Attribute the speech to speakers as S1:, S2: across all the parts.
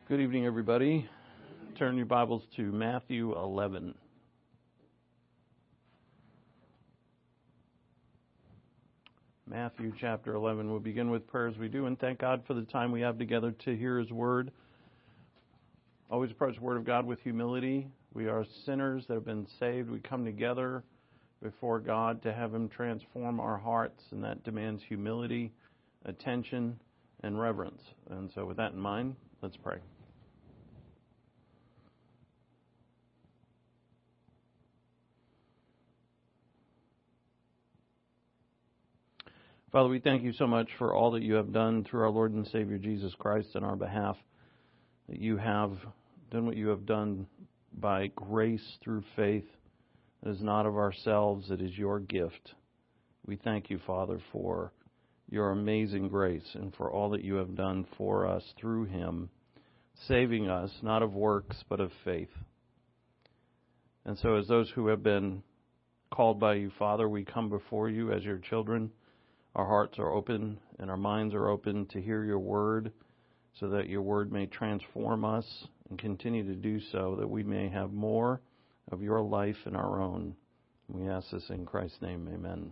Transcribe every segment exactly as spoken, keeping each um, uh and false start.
S1: Good evening, everybody. Turn your Bibles to Matthew eleven. Matthew chapter eleven. We'll begin with prayer as we do, and thank God for the time we have together to hear His Word. Always approach the Word of God with humility. We are sinners that have been saved. We come together before God to have Him transform our hearts, and that demands humility, attention, and reverence. And so with that in mind, let's pray. Father, we thank you so much for all that you have done through our Lord and Savior Jesus Christ on our behalf, that you have done what you have done by grace through faith. It is not of ourselves, it is your gift. We thank you, Father, for your amazing grace and for all that you have done for us through Him, saving us not of works but of faith. And so as those who have been called by you, Father, we come before you as your children. Our hearts are open and our minds are open to hear your word, so that your word may transform us and continue to do so, that we may have more of your life in our own. We ask this in Christ's name, amen.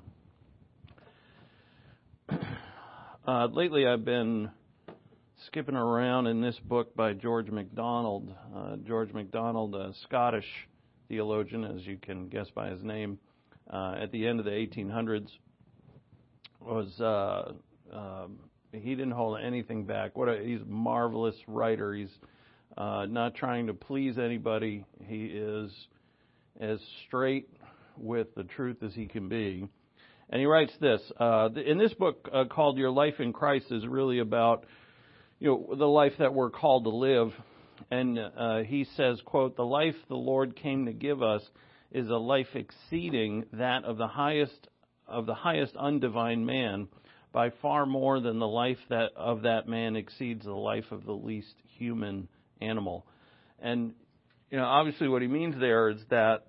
S1: Uh, lately I've been skipping around in this book by George MacDonald. Uh, George MacDonald, a Scottish theologian, as you can guess by his name, uh, at the end of the eighteen hundreds, was uh, uh, he didn't hold anything back. What a, he's a marvelous writer. He's uh, not trying to please anybody. He is as straight with the truth as he can be. And he writes this, uh, in this book uh, called Your Life in Christ is really about, you know, the life that we're called to live. And uh, he says, quote, "The life the Lord came to give us is a life exceeding that of the highest of the highest undivine man, by far more than the life that of that man exceeds the life of the least human animal." And, you know, obviously what he means there is that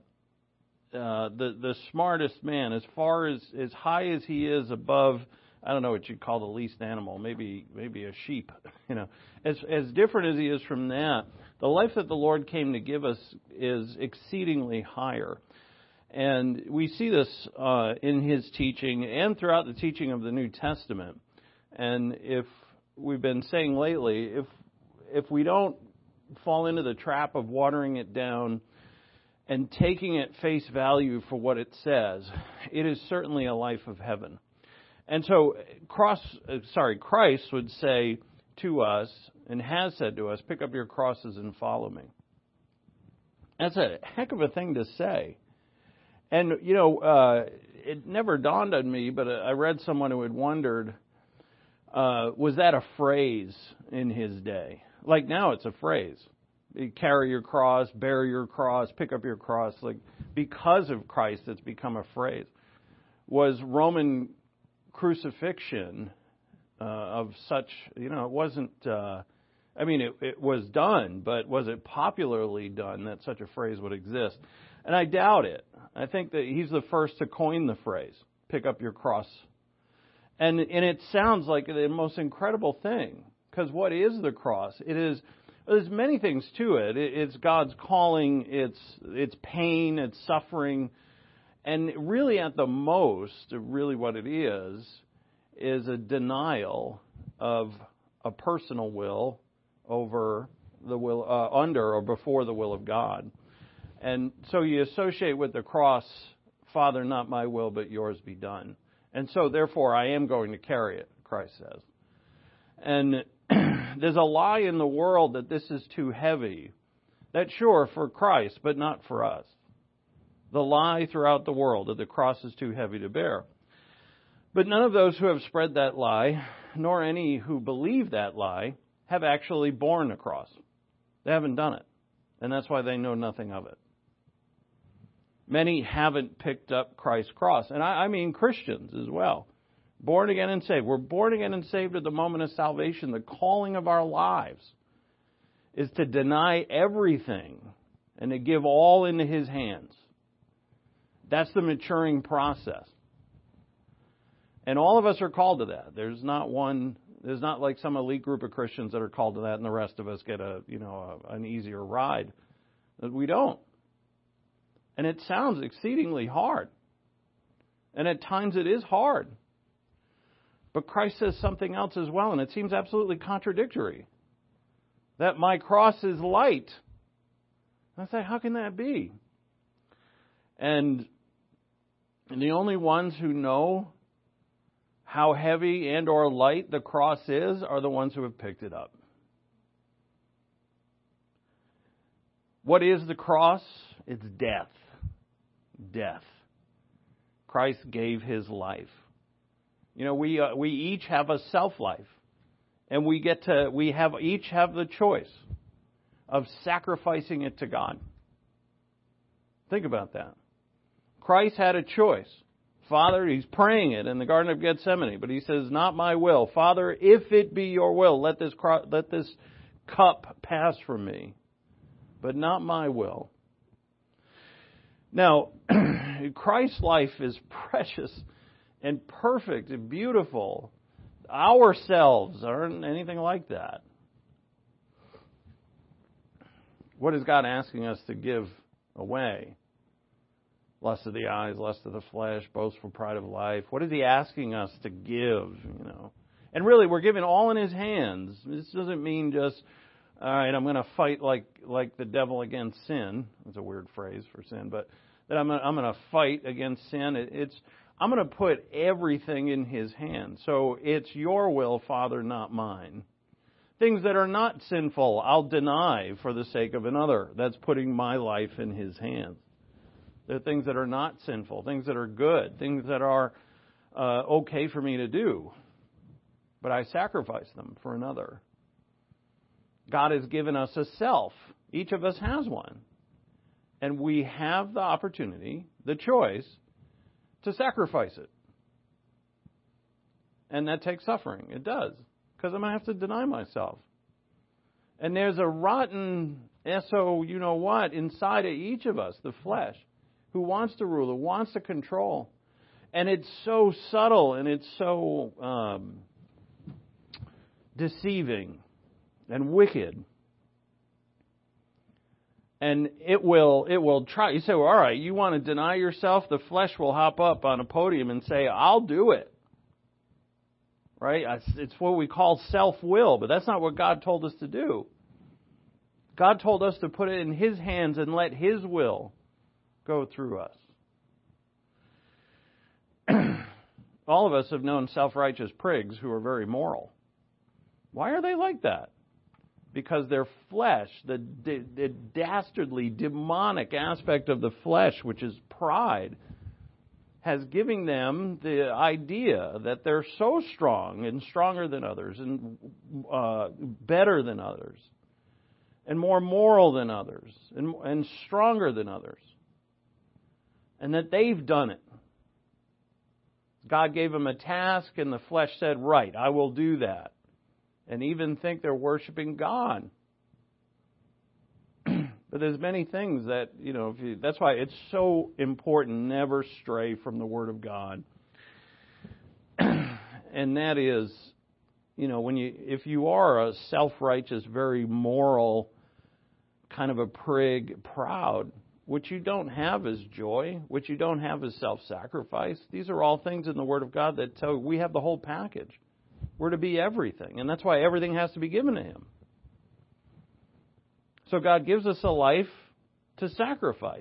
S1: uh, the the smartest man, as far as as high as he is above, I don't know what you'd call the least animal, maybe maybe a sheep, you know, as as different as he is from that, the life that the Lord came to give us is exceedingly higher. And we see this uh, in his teaching and throughout the teaching of the New Testament. And if we've been saying lately, if if we don't fall into the trap of watering it down and taking it face value for what it says, it is certainly a life of heaven. And so, cross, sorry, Christ would say to us, and has said to us, pick up your crosses and follow me. That's a heck of a thing to say. And, you know, uh, it never dawned on me, but I read someone who had wondered, uh, was that a phrase in his day? Like now it's a phrase. You carry your cross, bear your cross, pick up your cross. Like, because of Christ, it's become a phrase. Was Roman crucifixion uh, of such, you know, it wasn't, uh, I mean, it, it was done, but was it popularly done that such a phrase would exist? And I doubt it. I think that he's the first to coin the phrase, pick up your cross. And and it sounds like the most incredible thing, because what is the cross? It is, there's many things to it. it. It's God's calling, it's it's pain, it's suffering. And really at the most, really what it is, is a denial of a personal will over the will, uh, under or before the will of God. And so you associate with the cross, Father, not my will, but yours be done. And so, therefore, I am going to carry it, Christ says. And there's a lie in the world that this is too heavy. That's sure for Christ, but not for us. The lie throughout the world that the cross is too heavy to bear. But none of those who have spread that lie, nor any who believe that lie, have actually borne a cross. They haven't done it. And that's why they know nothing of it. Many haven't picked up Christ's cross. And I, I mean Christians as well. Born again and saved. We're born again and saved at the moment of salvation. The calling of our lives is to deny everything and to give all into His hands. That's the maturing process. And all of us are called to that. There's not one There's not like some elite group of Christians that are called to that and the rest of us get a, you know, a, an easier ride. We don't. And it sounds exceedingly hard. And at times it is hard. But Christ says something else as well, and it seems absolutely contradictory. That my cross is light. I say, how can that be? And, and the only ones who know how heavy and or light the cross is are the ones who have picked it up. What is the cross? It's death. Death. Christ gave His life. You know, we uh, we each have a self-life. And we get to, we have each have the choice of sacrificing it to God. Think about that. Christ had a choice. Father, He's praying it in the Garden of Gethsemane, but He says, not my will. Father, if it be your will, let this, let this cup pass from me, but not my will. Now, Christ's life is precious and perfect and beautiful. Ourselves aren't anything like that. What is God asking us to give away? Lust of the eyes, lust of the flesh, boastful pride of life. What is He asking us to give? You know, and really, we're giving all in His hands. This doesn't mean just, all right, I'm going to fight like like the devil against sin. That's a weird phrase for sin, but that I'm I'm going to fight against sin. It, it's I'm going to put everything in His hands. So it's your will, Father, not mine. Things that are not sinful, I'll deny for the sake of another. That's putting my life in His hands. There are things that are not sinful, things that are good, things that are uh, okay for me to do. But I sacrifice them for another. God has given us a self. Each of us has one. And we have the opportunity, the choice, to sacrifice it. And that takes suffering. It does. Because I'm going to have to deny myself. And there's a rotten S O you know what inside of each of us, the flesh, who wants to rule, who wants to control. And it's so subtle and it's so um, deceiving and wicked. And it will it will try. You say, well, all right, you want to deny yourself? The flesh will hop up on a podium and say, I'll do it. Right? It's what we call self-will, but that's not what God told us to do. God told us to put it in His hands and let His will go through us. All of us have known self-righteous prigs who are very moral. Why are they like that? Because their flesh, the, the dastardly, demonic aspect of the flesh, which is pride, has given them the idea that they're so strong and stronger than others and uh, better than others and more moral than others and, and stronger than others, and that they've done it. God gave them a task and the flesh said, right, I will do that. And even think they're worshiping God. But there's many things that, you know, if you, that's why it's so important, never stray from the Word of God. And that is, you know, when you, if you are a self-righteous, very moral, kind of a prig, proud, what you don't have is joy, what you don't have is self-sacrifice. These are all things in the Word of God that tell we have the whole package. We're to be everything, and that's why everything has to be given to Him. So God gives us a life to sacrifice.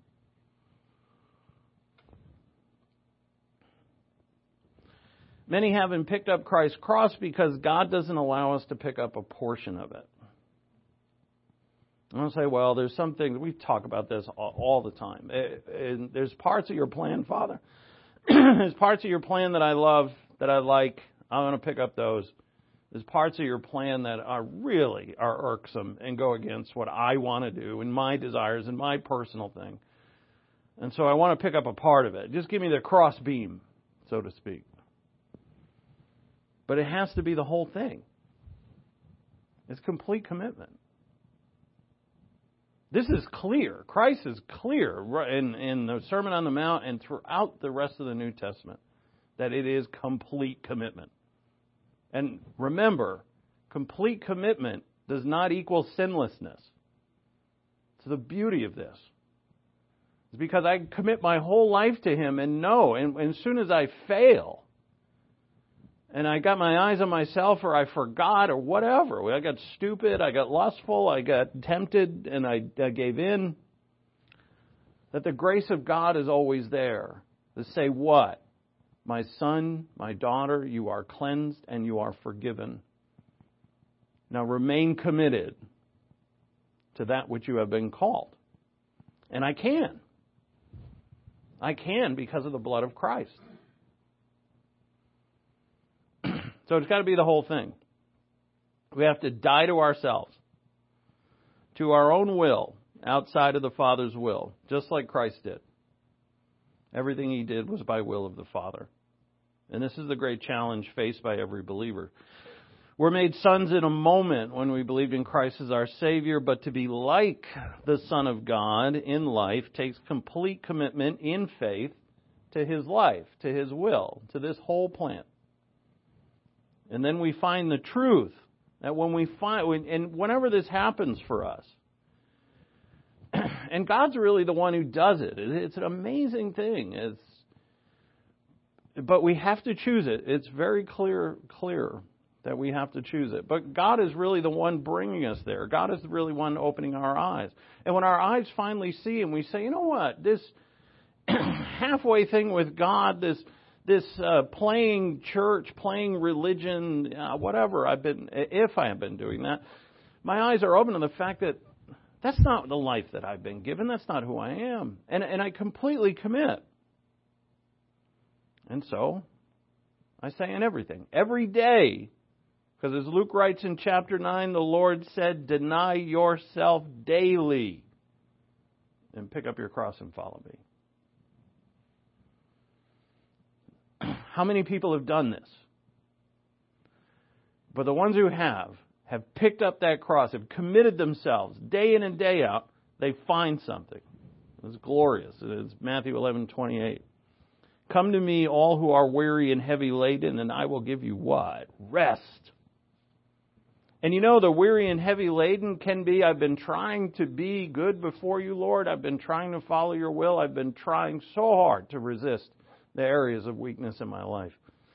S1: Many haven't picked up Christ's cross because God doesn't allow us to pick up a portion of it. I'll say, well, there's some things, we talk about this all, all the time. And there's parts of your plan, Father. There's parts of your plan that I love, that I like. I'm going to pick up those. There's parts of your plan that are really are irksome and go against what I want to do and my desires and my personal thing. And so I want to pick up a part of it. Just give me the cross beam, so to speak. But it has to be the whole thing. It's complete commitment. This is clear. Christ is clear in, in the Sermon on the Mount and throughout the rest of the New Testament that it is complete commitment. And remember, complete commitment does not equal sinlessness. It's the beauty of this. It's because I commit my whole life to Him and know, and, and as soon as I fail, and I got my eyes on myself, or I forgot, or whatever, I got stupid, I got lustful, I got tempted, and I, I gave in, that the grace of God is always there to say what? My son, my daughter, you are cleansed and you are forgiven. Now remain committed to that which you have been called. And I can. I can because of the blood of Christ. So it's got to be the whole thing. We have to die to ourselves, to our own will, outside of the Father's will, just like Christ did. Everything He did was by will of the Father. And this is the great challenge faced by every believer. We're made sons in a moment when we believed in Christ as our Savior, but to be like the Son of God in life takes complete commitment in faith to His life, to His will, to this whole plan. And then we find the truth that when we find, and whenever this happens for us, and God's really the one who does it. It's an amazing thing. It's, but we have to choose it. It's very clear, clear that we have to choose it. But God is really the one bringing us there. God is really the one opening our eyes. And when our eyes finally see and we say, you know what, this halfway thing with God, this this uh, playing church, playing religion, uh, whatever I've been, if I have been doing that, my eyes are open to the fact that that's not the life that I've been given. That's not who I am. And, and I completely commit. And so, I say in everything. Every day. Because as Luke writes in chapter nine, the Lord said, deny yourself daily. And pick up your cross and follow me. How many people have done this? But the ones who have, have picked up that cross, have committed themselves day in and day out, they find something. It's glorious. It's Matthew eleven twenty-eight. Come to me, all who are weary and heavy laden, and I will give you what? Rest. And you know, the weary and heavy laden can be, I've been trying to be good before you, Lord. I've been trying to follow your will. I've been trying so hard to resist the areas of weakness in my life.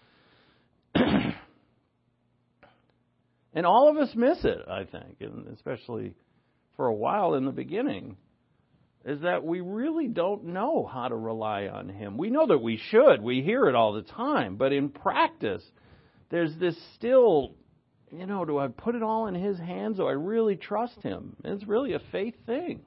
S1: And all of us miss it, I think, and especially for a while in the beginning, is that we really don't know how to rely on Him. We know that we should. We hear it all the time. But in practice, there's this still, you know, do I put it all in His hands? Do I really trust Him? It's really a faith thing.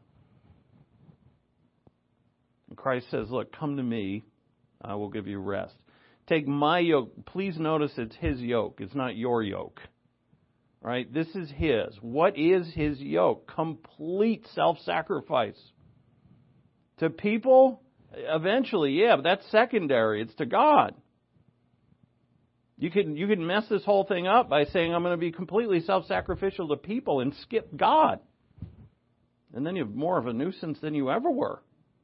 S1: And Christ says, look, come to me. I will give you rest. Take my yoke. Please notice it's His yoke. It's not your yoke. Right? This is His. What is His yoke? Complete self-sacrifice. To people, eventually, yeah, but that's secondary. It's to God. You can you can mess this whole thing up by saying, I'm going to be completely self-sacrificial to people and skip God. And then you're more of a nuisance than you ever were.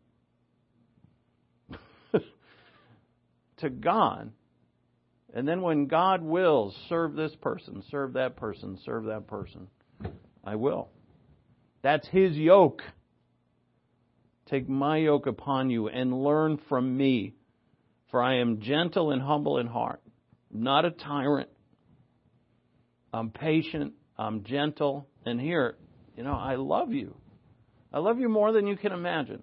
S1: To God. And then when God wills, serve this person, serve that person, serve that person, I will. That's His yoke. Take my yoke upon you and learn from me, for I am gentle and humble in heart, not a tyrant. I'm patient, I'm gentle, and here, you know, I love you. I love you more than you can imagine.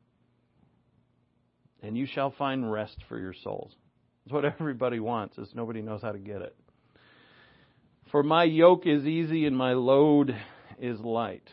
S1: And you shall find rest for your souls. It's what everybody wants, is nobody knows how to get it. For my yoke is easy and my load is light.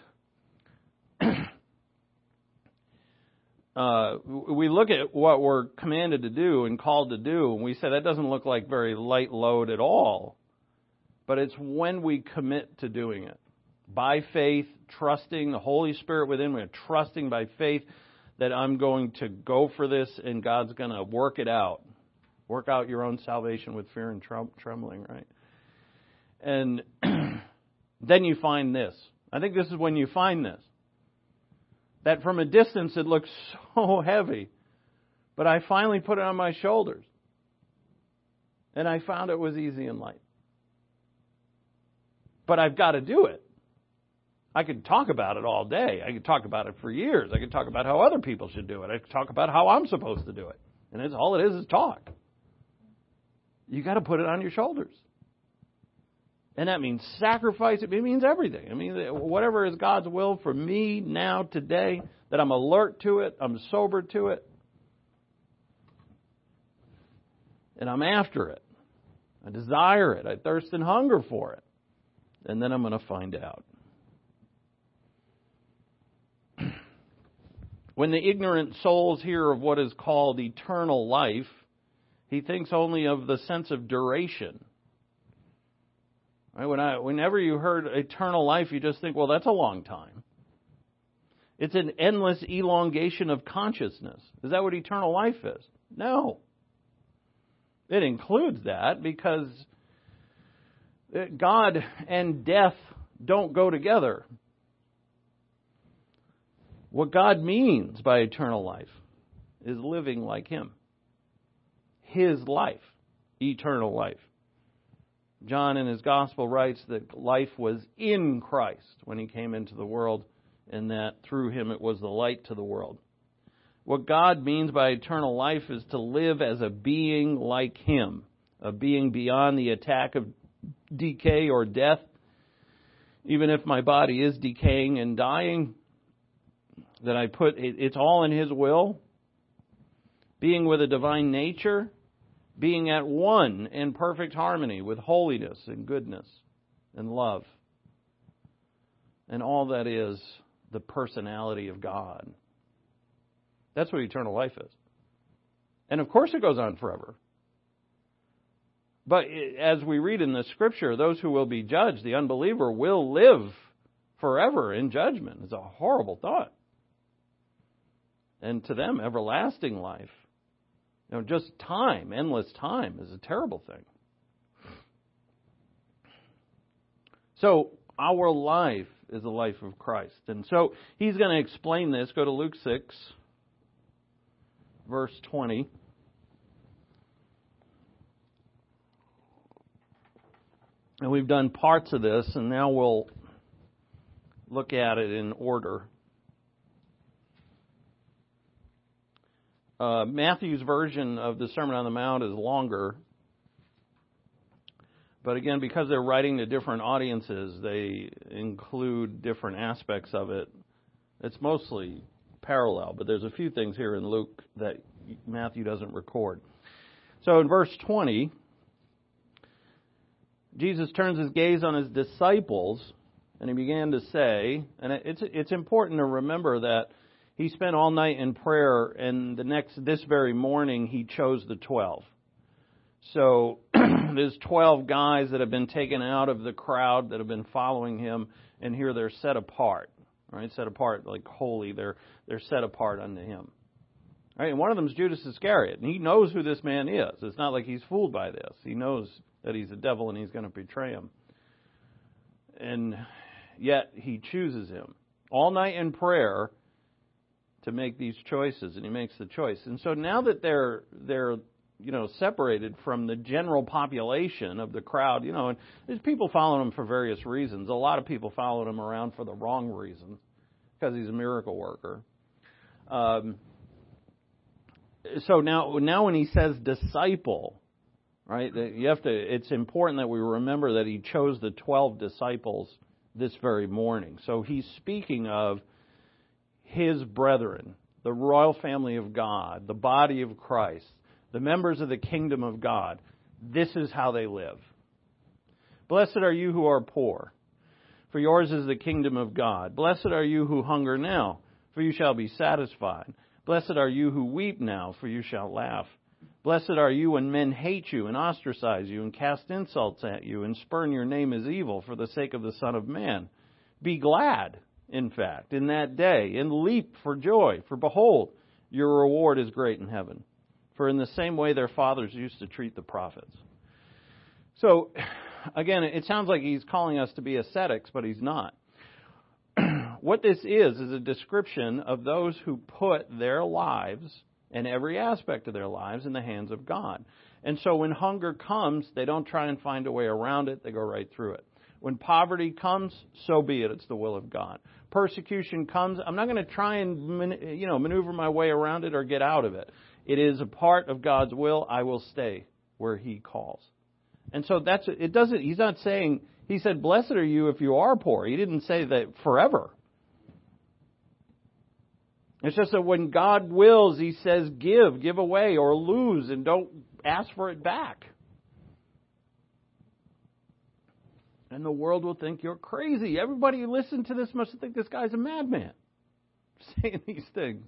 S1: uh, we look at what we're commanded to do and called to do, and we say that doesn't look like very light load at all. But it's when we commit to doing it. By faith, trusting the Holy Spirit within me, trusting by faith that I'm going to go for this and God's going to work it out. Work out your own salvation with fear and trembling, right? And then you find this. I think this is when you find this. That from a distance it looks so heavy. But I finally put it on my shoulders. And I found it was easy and light. but I've got to do it. I could talk about it all day. I could talk about it for years. I could talk about how other people should do it. I could talk about how I'm supposed to do it. And it's all it is is talk. You got to put it on your shoulders. And that means sacrifice. It means everything. I mean, whatever is God's will for me now, today, that I'm alert to it, I'm sober to it, and I'm after it. I desire it. I thirst and hunger for it. And then I'm going to find out. When the ignorant souls hear of what is called eternal life, he thinks only of the sense of duration. Right? When I, whenever you heard eternal life, you just think, well, that's a long time. It's an endless elongation of consciousness. Is that what eternal life is? No. It includes that because God and death don't go together. What God means by eternal life is living like Him. His life, eternal life. John in his Gospel writes that life was in Christ when He came into the world, and that through Him it was the light to the world. What God means by eternal life is to live as a being like Him, a being beyond the attack of decay or death. Even if my body is decaying and dying, that I put, it's all in His will. Being with a divine nature, being at one in perfect harmony with holiness and goodness and love. And all that is the personality of God. That's what eternal life is. And of course it goes on forever. But as we read in the Scripture, those who will be judged, the unbeliever, will live forever in judgment. It's a horrible thought. And to them, everlasting life. You know, just time, endless time, is a terrible thing. So, our life is the life of Christ. And so, he's going to explain this. Go to Luke six, verse twenty. And we've done parts of this, and now we'll look at it in order. Uh, Matthew's version of the Sermon on the Mount is longer. But again, because they're writing to different audiences, they include different aspects of it. It's mostly parallel, but there's a few things here in Luke that Matthew doesn't record. So in verse twenty, Jesus turns His gaze on His disciples, and He began to say, and it's it's important to remember that He spent all night in prayer, and the next, this very morning, He chose the twelve. So there's twelve guys that have been taken out of the crowd that have been following Him, and here they're set apart, right? Set apart, like holy. They're they're set apart unto Him. Right? And one of them is Judas Iscariot, and he knows who this man is. It's not like he's fooled by this. He knows that he's a devil and he's going to betray Him. And yet He chooses him all night in prayer to make these choices, and He makes the choice. And so now that they're they're you know separated from the general population of the crowd, you know, and there's people following Him for various reasons. A lot of people followed Him around for the wrong reason, because He's a miracle worker. Um, so now now when He says disciple, right? You have to. It's important that we remember that He chose the twelve disciples this very morning. So He's speaking of His brethren, the royal family of God, the body of Christ, the members of the kingdom of God. This is how they live. Blessed are you who are poor, for yours is the kingdom of God. Blessed are you who hunger now, for you shall be satisfied. Blessed are you who weep now, for you shall laugh. Blessed are you when men hate you and ostracize you and cast insults at you and spurn your name as evil for the sake of the Son of Man. Be glad, in fact, in that day, and leap for joy, for behold, your reward is great in heaven. For in the same way their fathers used to treat the prophets. So, again, it sounds like He's calling us to be ascetics, but He's not. What this is, is a description of those who put their lives and every aspect of their lives in the hands of God. And so when hunger comes, they don't try and find a way around it, they go right through it. When poverty comes, so be it. It's the will of God. Persecution comes, I'm not going to try and, you know, maneuver my way around it or get out of it. It is a part of God's will. I will stay where He calls. And so that's, it doesn't, He's not saying, He said, blessed are you if you are poor. He didn't say that forever. It's just that when God wills, He says, give, give away or lose, and don't ask for it back. And the world will think you're crazy. Everybody who listens to this must think this guy's a madman, saying these things.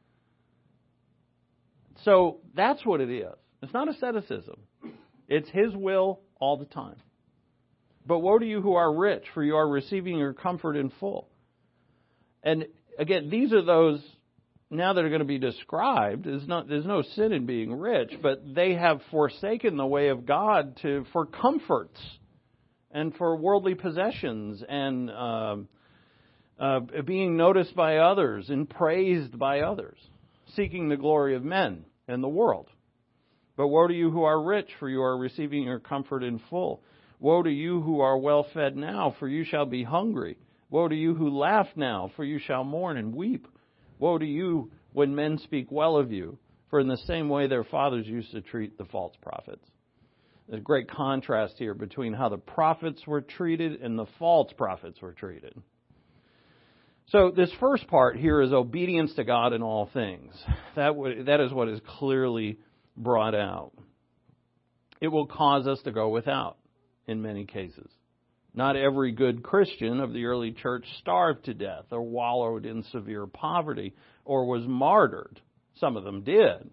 S1: So that's what it is. It's not asceticism. It's His will all the time. But woe to you who are rich, for you are receiving your comfort in full. And again, these are those, now that are going to be described. There's, not, there's no sin in being rich, but they have forsaken the way of God to for comforts and for worldly possessions and uh, uh, being noticed by others and praised by others, seeking the glory of men and the world. But woe to you who are rich, for you are receiving your comfort in full. Woe to you who are well fed now, for you shall be hungry. Woe to you who laugh now, for you shall mourn and weep. Woe to you when men speak well of you, for in the same way their fathers used to treat the false prophets. There's a great contrast here between how the prophets were treated and the false prophets were treated. So this first part here is obedience to God in all things. That w- that is what is clearly brought out. It will cause us to go without in many cases. Not every good Christian of the early church starved to death or wallowed in severe poverty or was martyred. Some of them did.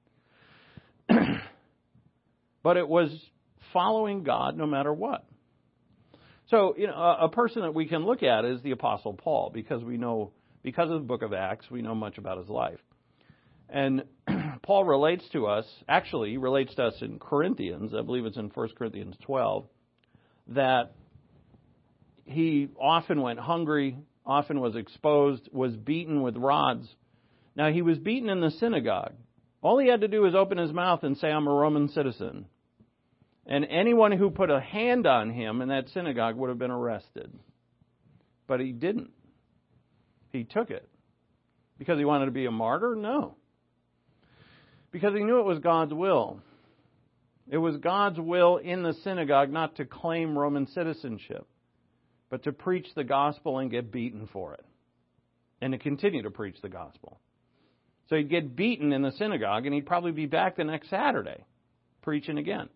S1: But it was following God no matter what. So, you know, a, a person that we can look at is the Apostle Paul, because we know, because of the book of Acts, we know much about his life. And Paul relates to us, actually, he relates to us in Corinthians, I believe it's in First Corinthians twelve, that he often went hungry, often was exposed, was beaten with rods. Now, he was beaten in the synagogue. All he had to do was open his mouth and say, I'm a Roman citizen. And anyone who put a hand on him in that synagogue would have been arrested. But he didn't. He took it. Because he wanted to be a martyr? No. Because he knew it was God's will. It was God's will in the synagogue not to claim Roman citizenship, but to preach the gospel and get beaten for it. And to continue to preach the gospel. So he'd get beaten in the synagogue, and he'd probably be back the next Saturday preaching again.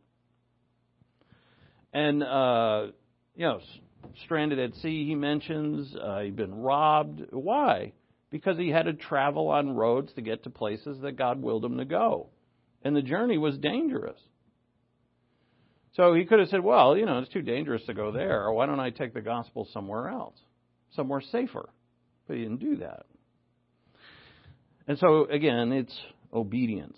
S1: And, uh, you know, stranded at sea, he mentions, uh, he'd been robbed. Why? Because he had to travel on roads to get to places that God willed him to go. And the journey was dangerous. So he could have said, well, you know, it's too dangerous to go there. Or why don't I take the gospel somewhere else, somewhere safer? But he didn't do that. And so, again, it's obedience.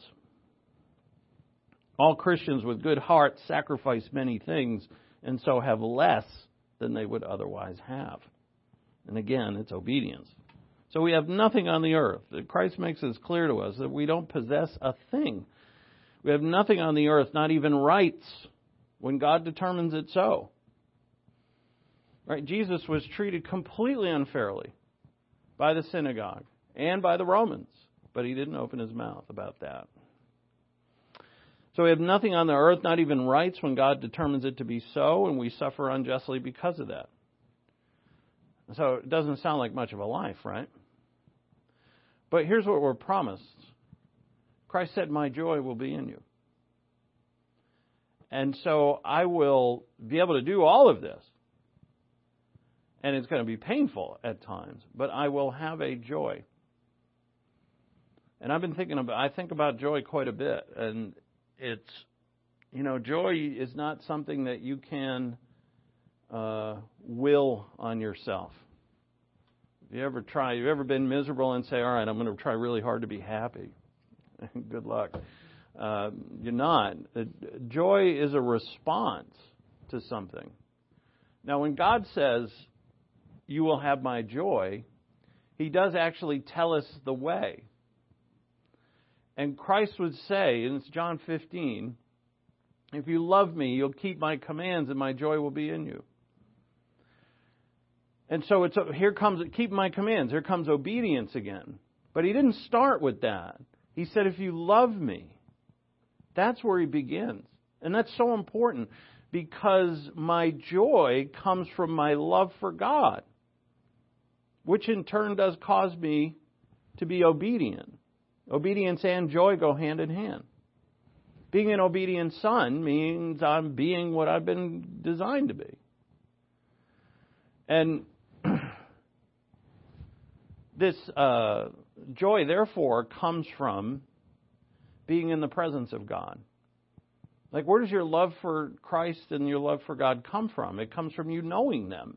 S1: All Christians with good hearts sacrifice many things and so have less than they would otherwise have. And again, it's obedience. So we have nothing on the earth. Christ makes this clear to us that we don't possess a thing. We have nothing on the earth, not even rights, when God determines it so. Right? Jesus was treated completely unfairly by the synagogue and by the Romans, but he didn't open his mouth about that. So we have nothing on the earth, not even rights, when God determines it to be so, and we suffer unjustly because of that. So it doesn't sound like much of a life, right? But here's what we're promised. Christ said, my joy will be in you. And so I will be able to do all of this. And it's going to be painful at times, but I will have a joy. And I've been thinking about, I think about joy quite a bit. And it's, you know, joy is not something that you can uh, will on yourself. Have you ever tried, you ever been miserable and say, all right, I'm going to try really hard to be happy? Good luck. Uh, you're not. Joy is a response to something. Now, when God says, you will have my joy, he does actually tell us the way. And Christ would say, and it's John fifteen, if you love me, you'll keep my commands and my joy will be in you. And so it's here comes, keep my commands. Here comes obedience again. But he didn't start with that. He said, if you love me, that's where he begins. And that's so important because my joy comes from my love for God, which in turn does cause me to be obedient. Obedience and joy go hand in hand. Being an obedient son means I'm being what I've been designed to be. And this uh, joy, therefore, comes from being in the presence of God. Like, where does your love for Christ and your love for God come from? It comes from you knowing them.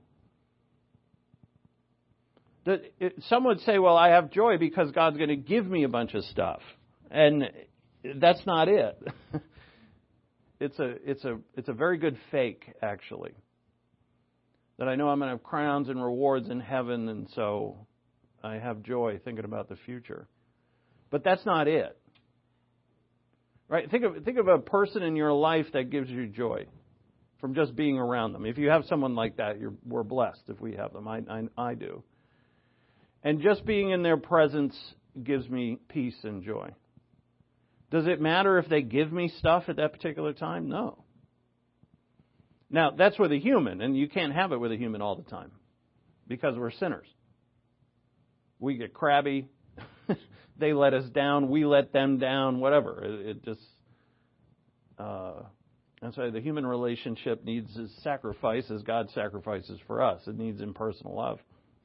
S1: That it, some would say, well, I have joy because God's going to give me a bunch of stuff. And that's not it. It's a, it's a, it's a very good fake, actually. That I know I'm going to have crowns and rewards in heaven, and so I have joy thinking about the future. But that's not it. Right? Think of think of a person in your life that gives you joy from just being around them. If you have someone like that, you're, we're blessed if we have them. I, I, I do. And just being in their presence gives me peace and joy. Does it matter if they give me stuff at that particular time? No. Now, that's with a human, and you can't have it with a human all the time because we're sinners. We get crabby. They let us down. We let them down. Whatever. It, it just. Uh, that's why the human relationship needs sacrifice as God sacrifices for us. It needs impersonal love.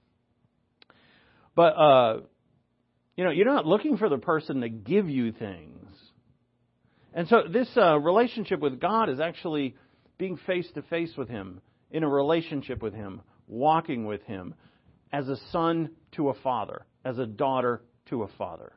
S1: But uh, you know, you're not looking for the person to give you things, and so this uh, relationship with God is actually being face to face with Him, in a relationship with Him, walking with Him, as a son to a father, as a daughter to a father.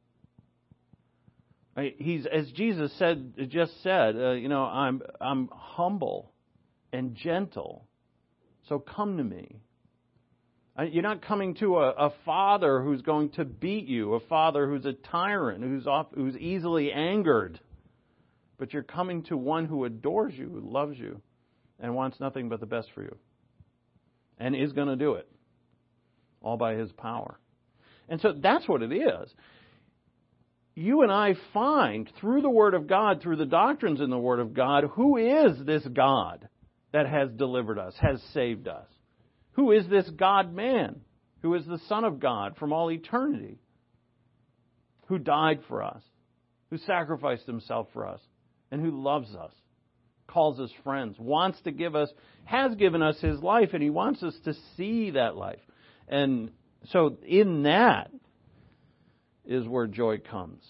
S1: Right? He's, as Jesus said, just said, uh, you know, I'm I'm humble and gentle, so come to me. You're not coming to a, a father who's going to beat you, a father who's a tyrant, who's off, who's easily angered, but you're coming to one who adores you, who loves you, and wants nothing but the best for you, and is going to do it, all by His power. And so that's what it is. You and I find through the Word of God, through the doctrines in the Word of God, who is this God that has delivered us, has saved us? Who is this God-man, who is the Son of God from all eternity, who died for us, who sacrificed Himself for us, and who loves us, calls us friends, wants to give us, has given us His life, and He wants us to see that life. And so in that is where joy comes.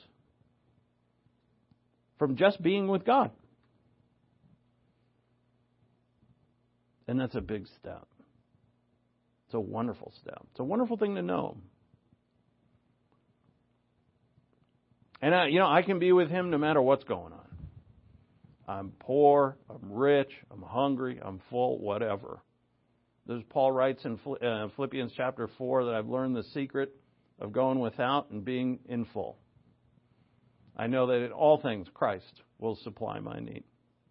S1: From just being with God. And that's a big step. It's a wonderful step. It's a wonderful thing to know. And, I, you know, I can be with Him no matter what's going on. I'm poor, I'm rich, I'm hungry, I'm full, whatever. As Paul writes in Philippians chapter four that I've learned the secret of going without and being in full. I know that in all things Christ will supply my need.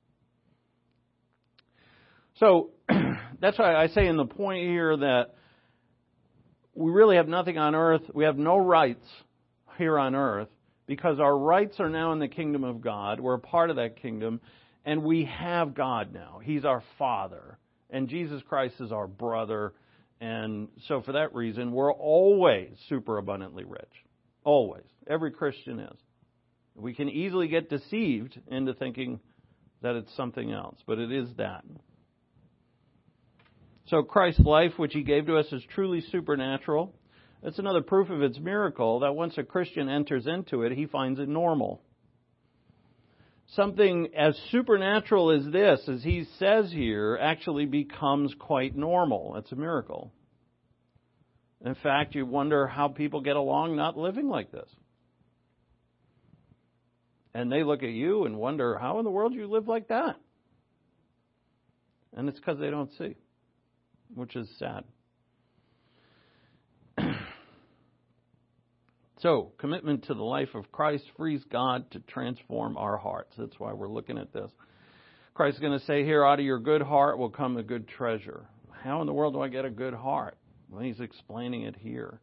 S1: So that's why I say in the point here that we really have nothing on earth. We have no rights here on earth because our rights are now in the kingdom of God. We're a part of that kingdom, and we have God now. He's our Father, and Jesus Christ is our brother. And so for that reason, we're always super abundantly rich. Always. Every Christian is. We can easily get deceived into thinking that it's something else, but it is that. So Christ's life, which He gave to us, is truly supernatural. That's another proof of its miracle, that once a Christian enters into it, he finds it normal. Something as supernatural as this, as he says here, actually becomes quite normal. It's a miracle. In fact, you wonder how people get along not living like this. And they look at you and wonder, how in the world do you live like that? And it's because they don't see, which is sad. So, commitment to the life of Christ frees God to transform our hearts. That's why we're looking at this. Christ is going to say here, out of your good heart will come a good treasure. how in the world do I get a good heart? Well, he's explaining it here.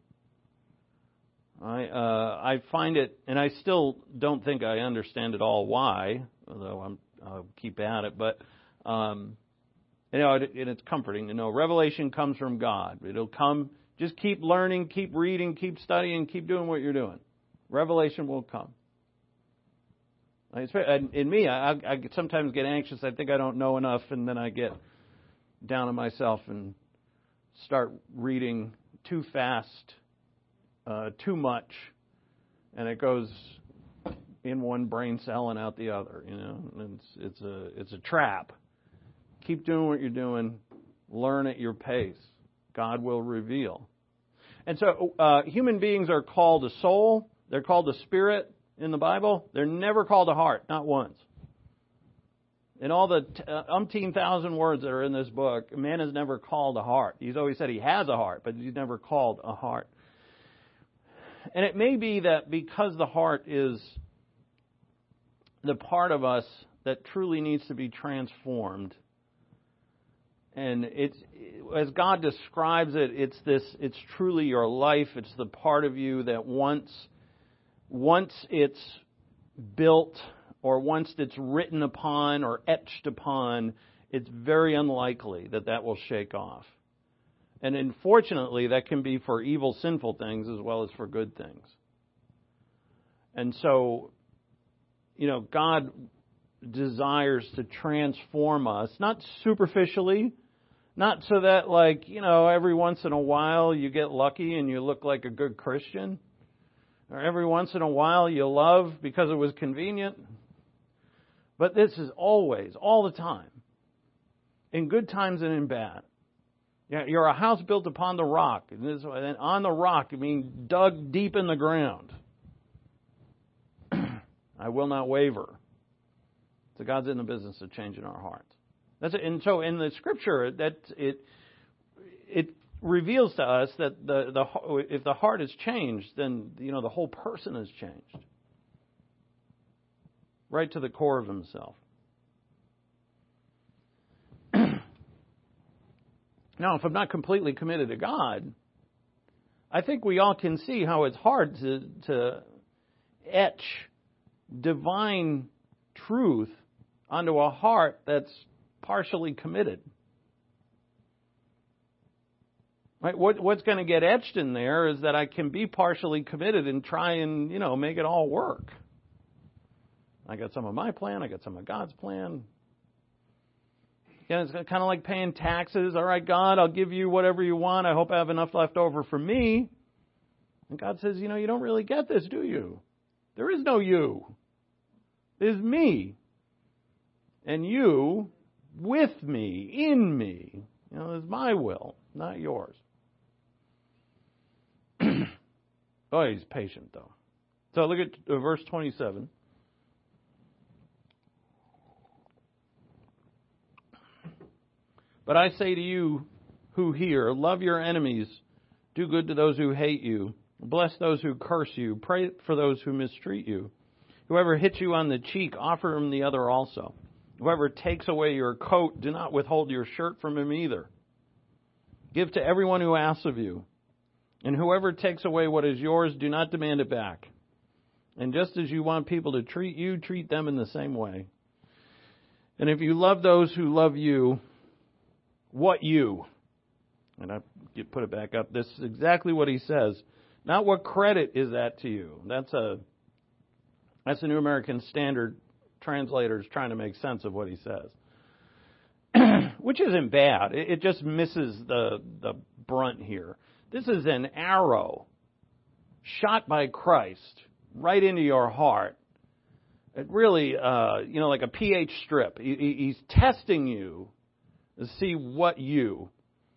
S1: I uh, I find it, and I still don't think I understand it all why, although I'm, I'll keep at it. But um, you know, it, and it's comforting to know revelation comes from God. It'll come. Just keep learning, keep reading, keep studying, keep doing what you're doing. Revelation will come. In me, I, I sometimes get anxious. I think I don't know enough, and then I get down on myself and start reading too fast. Uh, too much, and it goes in one brain cell and out the other. You know, it's it's a it's a trap. Keep doing what you're doing. Learn at your pace. God will reveal. And so, uh, human beings are called a soul. They're called a spirit in the Bible. They're never called a heart, not once. In all the t- uh, umpteen thousand words that are in this book, man is never called a heart. He's always said he has a heart, but he's never called a heart. And it may be that because the heart is the part of us that truly needs to be transformed, and it's as God describes it, it's this. It's truly your life. It's the part of you that once, once it's built, or once it's written upon or etched upon, it's very unlikely that that will shake off. And unfortunately, that can be for evil, sinful things as well as for good things. And so, you know, God desires to transform us, not superficially, not so that, like, you know, every once in a while you get lucky and you look like a good Christian, or every once in a while you love because it was convenient. But this is always, all the time, in good times and in bad. You're a house built upon the rock. And on the rock, I mean dug deep in the ground. I will not waver. So God's in the business of changing our hearts. That's it. And so in the Scripture, that it it reveals to us that the the if the heart is changed, then you know the whole person is changed, right to the core of himself. Now, if I'm not completely committed to God, I think we all can see how it's hard to, to etch divine truth onto a heart that's partially committed. Right? What, what's going to get etched in there is that I can be partially committed and try and, you know, make it all work. I got some of my plan, I got some of God's plan. Yeah, it's kind of like paying taxes. All right, God, I'll give you whatever you want. I hope I have enough left over for me. And God says, you know, you don't really get this, do you? There is no you. There's me. And you with me, in me. You know, it's my will, not yours. Oh, he's patient, though. So look at uh, verse twenty-seven. But I say to you who hear, love your enemies, do good to those who hate you, bless those who curse you, pray for those who mistreat you. Whoever hits you on the cheek, offer him the other also. Whoever takes away your coat, do not withhold your shirt from him either. Give to everyone who asks of you. And whoever takes away what is yours, do not demand it back. And just as you want people to treat you, treat them in the same way. And if you love those who love you, what you? And I put it back up. This is exactly what he says. Not what credit is that to you. That's a that's a New American Standard translators trying to make sense of what he says. Which isn't bad. It, it just misses the the brunt here. This is an arrow shot by Christ right into your heart. It really, uh, you know, like a pH strip. He, he's testing you to see what you.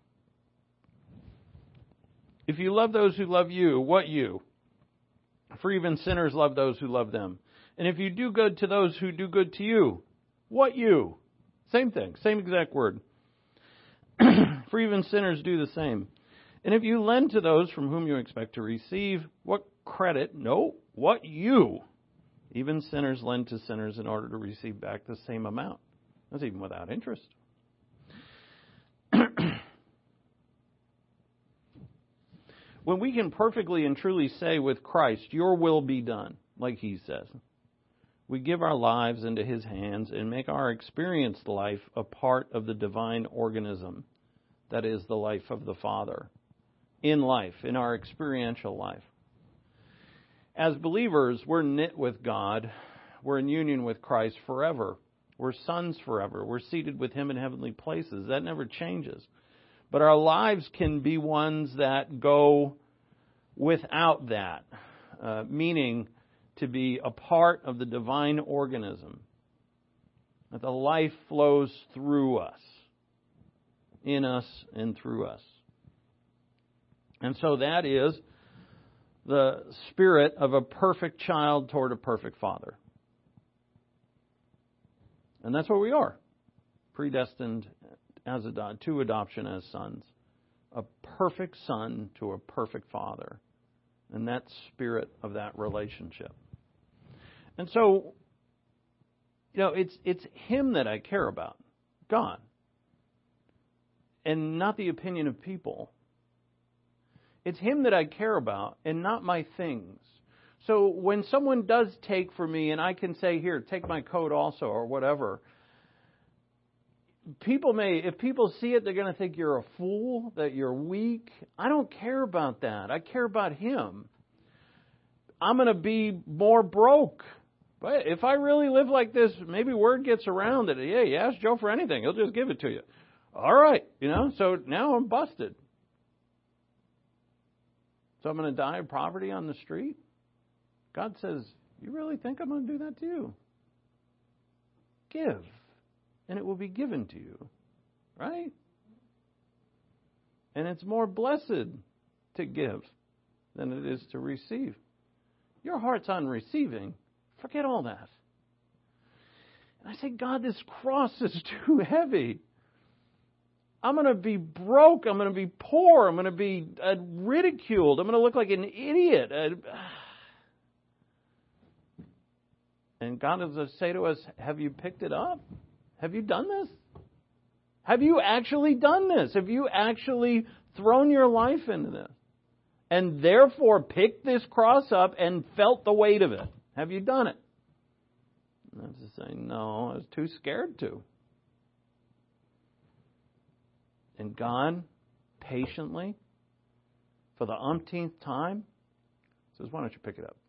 S1: If you love those who love you, what you? For even sinners love those who love them. And if you do good to those who do good to you, what you? Same thing, same exact word. For even sinners do the same. And if you lend to those from whom you expect to receive, what credit? No, what you? Even sinners lend to sinners in order to receive back the same amount. That's even without interest. when we can perfectly and truly say with Christ, your will be done, like he says, we give our lives into his hands and make our experienced life a part of the divine organism that is the life of the Father. In life, in our experiential life. As believers, we're knit with God. We're in union with Christ forever. We're sons forever. We're seated with him in heavenly places. That never changes. But our lives can be ones that go without that, uh, meaning to be a part of the divine organism. That the life flows through us, in us and through us. And so that is the spirit of a perfect child toward a perfect father. And that's what we are. Predestined as ado- to adoption as sons. A perfect son to a perfect father. And that spirit of that relationship. And so, you know, it's it's him that I care about. God. And not the opinion of people. It's him that I care about and not my things. So when someone does take for me and I can say, here, take my coat also or whatever, people may, if people see it, they're going to think you're a fool, that you're weak. I don't care about that. I care about him. I'm going to be more broke. But if I really live like this, maybe word gets around that, hey, you ask Joe for anything, he'll just give it to you. All right, you know, so now I'm busted. So I'm going to die of poverty on the street? God says, you really think I'm going to do that to you? Give, and it will be given to you. Right? And it's more blessed to give than it is to receive. Your heart's on receiving. Forget all that. And I say, God, this cross is too heavy. I'm going to be broke. I'm going to be poor. I'm going to be uh, ridiculed. I'm going to look like an idiot. Uh, and God does say to us, have you picked it up? Have you done this? Have you actually done this? Have you actually thrown your life into this? And therefore picked this cross up and felt the weight of it? Have you done it? And I was just saying, no, I was too scared to. And God, patiently, for the umpteenth time, says, why don't you pick it up?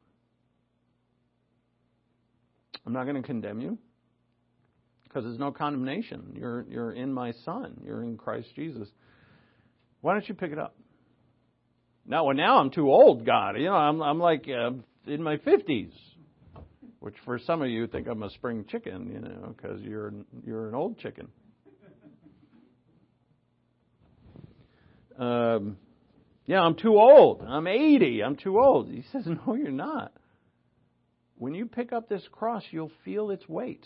S1: I'm not going to condemn you, because there's no condemnation. You're you're in my Son. You're in Christ Jesus. Why don't you pick it up? Now, well, now I'm too old, God. You know, I'm I'm like uh, in my fifties, which for some of you think I'm a spring chicken, you know, because you're you're an old chicken. Um, yeah, I'm too old. I'm eighty. I'm too old. He says, no, you're not. When you pick up this cross, you'll feel its weight.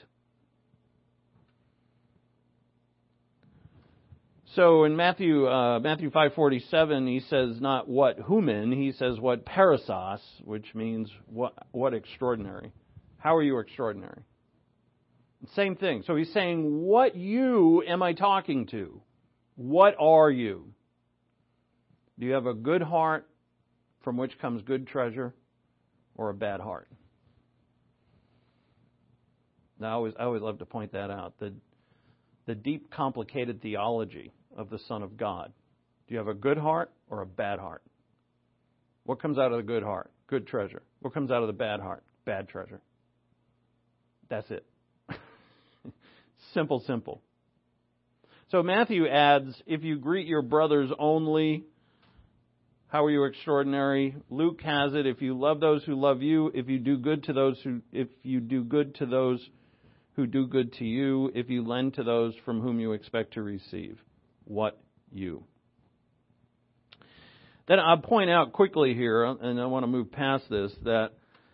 S1: So in Matthew uh, Matthew five forty-seven, he says not what human, he says what parasos, which means what what extraordinary. How are you extraordinary? Same thing. So he's saying, what you am I talking to? What are you? Do you have a good heart from which comes good treasure, or a bad heart? Now, I always, I always love to point that out. The, the deep, complicated theology of the Son of God. Do you have a good heart or a bad heart? What comes out of the good heart? Good treasure. What comes out of the bad heart? Bad treasure. That's it. Simple, simple. So Matthew adds, if you greet your brothers only, how are you extraordinary? Luke has it, if you love those who love you, if you do good to those who, if you do good to those who do good to you, if you lend to those from whom you expect to receive. What you? Then I'll point out quickly here, and I want to move past this, that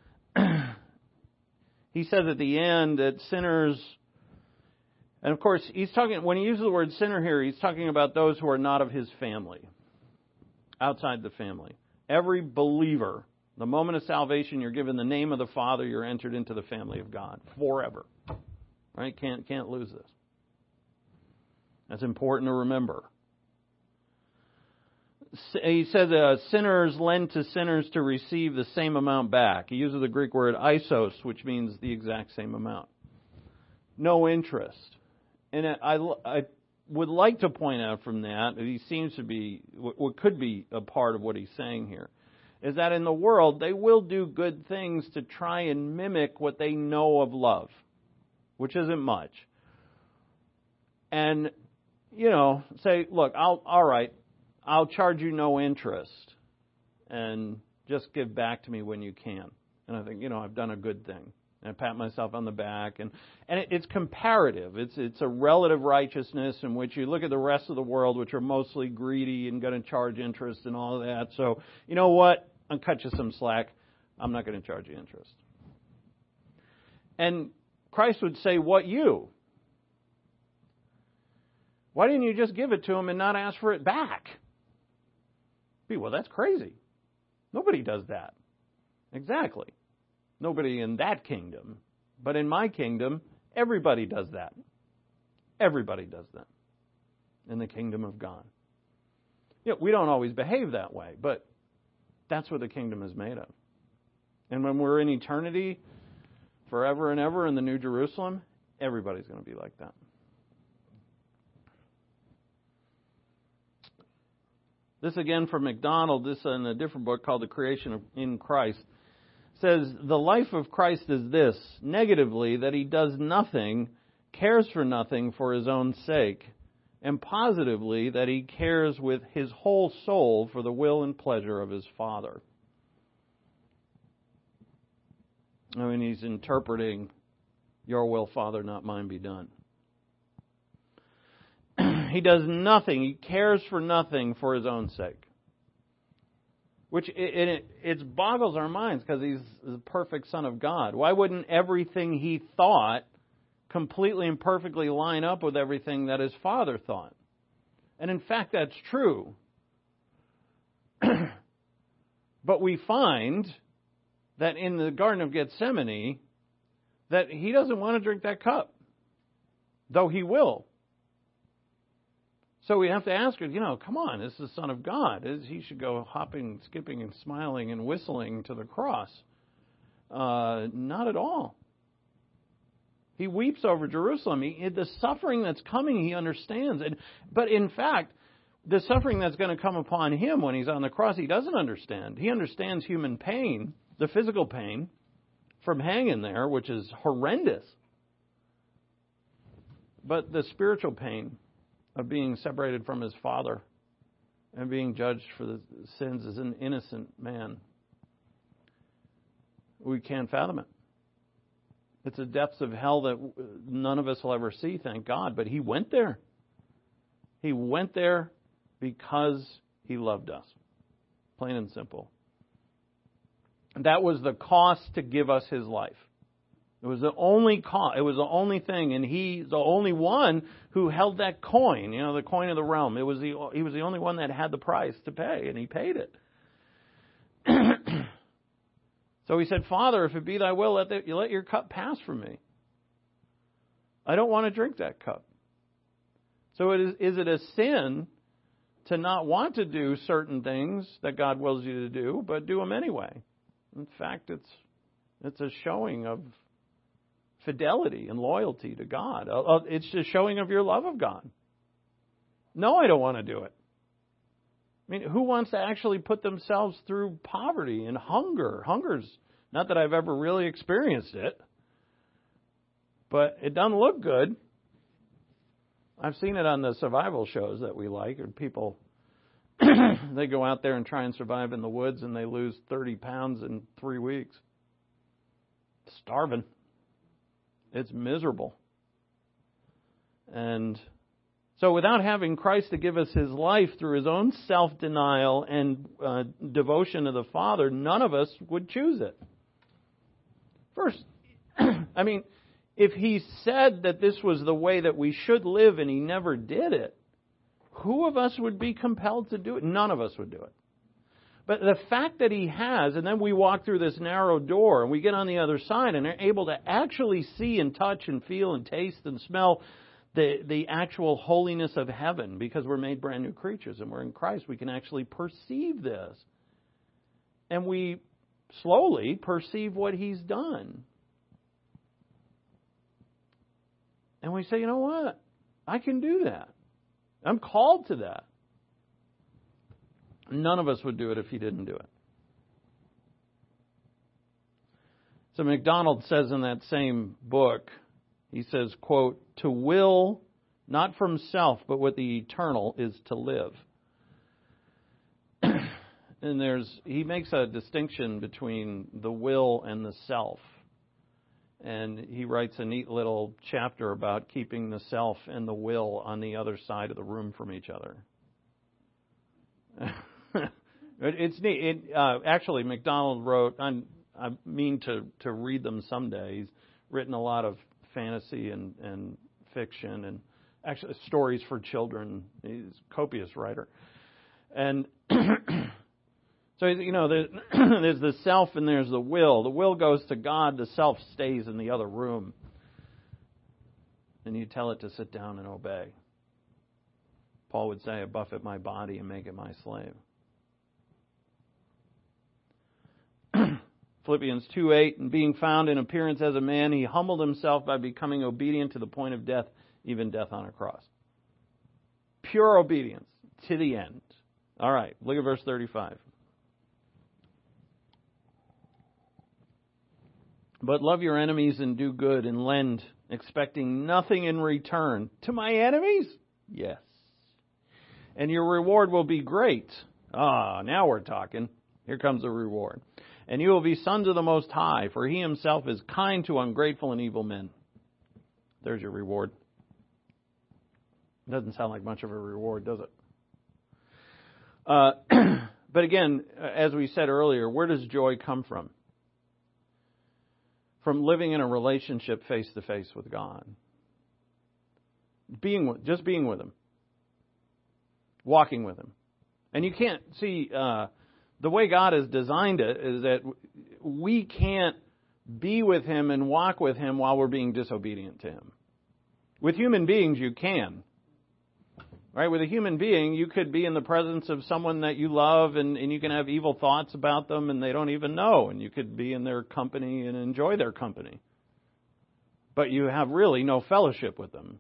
S1: he says at the end that sinners, and of course, he's talking, when he uses the word sinner here, he's talking about those who are not of his family, outside the family. Every believer, the moment of salvation, you're given the name of the Father, you're entered into the family of God forever. Right? Can't can't lose this. That's important to remember. he says uh, sinners lend to sinners to receive the same amount back. He uses the Greek word isos, which means the exact same amount. No interest. And I, I would like to point out from that, that he seems to be, what could be a part of what he's saying here, is that in the world they will do good things to try and mimic what they know of love, which isn't much. And, you know, say, look, I'll, all right, I'll charge you no interest and just give back to me when you can. And I think, you know, I've done a good thing. And I pat myself on the back. And, and it, it's comparative. It's, it's a relative righteousness in which you look at the rest of the world, which are mostly greedy and going to charge interest and all of that. So, you know what? I'll cut you some slack. I'm not going to charge you interest. And Christ would say, what you? Why didn't you just give it to him and not ask for it back? Well, that's crazy. Nobody does that. Exactly. Nobody in that kingdom. But in my kingdom, everybody does that. Everybody does that in the kingdom of God. You know, we don't always behave that way, but that's what the kingdom is made of. And when we're in eternity, forever and ever in the New Jerusalem, everybody's going to be like that. This again from MacDonald, this in a different book called The Creation of, in Christ, says the life of Christ is this, negatively, that he does nothing, cares for nothing for his own sake, and positively, that he cares with his whole soul for the will and pleasure of his Father. I mean, he's interpreting, your will, Father, not mine be done. He does nothing. He cares for nothing for his own sake. Which it, it, it boggles our minds because he's the perfect Son of God. Why wouldn't everything he thought completely and perfectly line up with everything that his Father thought? And in fact, that's true. But we find that in the Garden of Gethsemane, that he doesn't want to drink that cup, though he will. So we have to ask her, you know, come on, this is the Son of God. He should go hopping, skipping, and smiling and whistling to the cross. Uh, not at all. He weeps over Jerusalem. He, the suffering that's coming, he understands. And, but in fact, the suffering that's going to come upon him when he's on the cross, he doesn't understand. He understands human pain, the physical pain, from hanging there, which is horrendous. But the spiritual pain of being separated from his Father and being judged for the sins as an innocent man, we can't fathom it. It's the depths of hell that none of us will ever see, thank God. But he went there. He went there because he loved us. Plain and simple. That was the cost to give us his life. It was the only cost. It was the only thing, and he's the only one who held that coin. You know, the coin of the realm. It was the he was the only one that had the price to pay, and he paid it. So he said, "Father, if it be thy will, let the, let your cup pass from me. I don't want to drink that cup." So it is, is it a sin to not want to do certain things that God wills you to do, but do them anyway? In fact, it's it's a showing of fidelity and loyalty to God. It's a showing of your love of God. No, I don't want to do it. I mean, who wants to actually put themselves through poverty and hunger? Hunger's not that I've ever really experienced it, but it doesn't look good. I've seen it on the survival shows that we like, or people, they go out there and try and survive in the woods and they lose thirty pounds in three weeks. Starving. It's miserable. And so without having Christ to give us his life through his own self-denial and uh, devotion to the Father, none of us would choose it. First, I mean, if he said that this was the way that we should live and he never did it, who of us would be compelled to do it? None of us would do it. But the fact that he has, and then we walk through this narrow door and we get on the other side and are able to actually see and touch and feel and taste and smell the, the actual holiness of heaven, because we're made brand new creatures and we're in Christ. We can actually perceive this. And we slowly perceive what He's done. And we say, you know what? I can do that. I'm called to that. None of us would do it if He didn't do it. So MacDonald says in that same book, he says, quote, to will, not from self, but with the eternal, is to live. And there's, he makes a distinction between the will and the self. And he writes a neat little chapter about keeping the self and the will on the other side of the room from each other. It's neat. It, uh, actually, MacDonald wrote, I'm, I mean to, to read them someday. He's written a lot of fantasy and, and fiction and actually stories for children. He's a copious writer. And so, you know, there's, there's the self and there's the will. The will goes to God. The self stays in the other room. And you tell it to sit down and obey. Paul would say, I buffet my body and make it my slave. Philippians two eight, and being found in appearance as a man, He humbled Himself by becoming obedient to the point of death, even death on a cross. Pure obedience to the end. All right, look at verse thirty-five. But love your enemies and do good and lend, expecting nothing in return. To my enemies? Yes. And your reward will be great. Ah, now we're talking. Here comes the reward. And you will be sons of the Most High, for He Himself is kind to ungrateful and evil men. There's your reward. Doesn't sound like much of a reward, does it? Uh, but again, as we said earlier, where does joy come from? From living in a relationship face to face with God. Being with, just being with Him. Walking with Him. And you can't see... Uh, The way God has designed it is that we can't be with Him and walk with Him while we're being disobedient to Him. With human beings, you can. Right? With a human being, you could be in the presence of someone that you love and, and you can have evil thoughts about them and they don't even know. And you could be in their company and enjoy their company. But you have really no fellowship with them.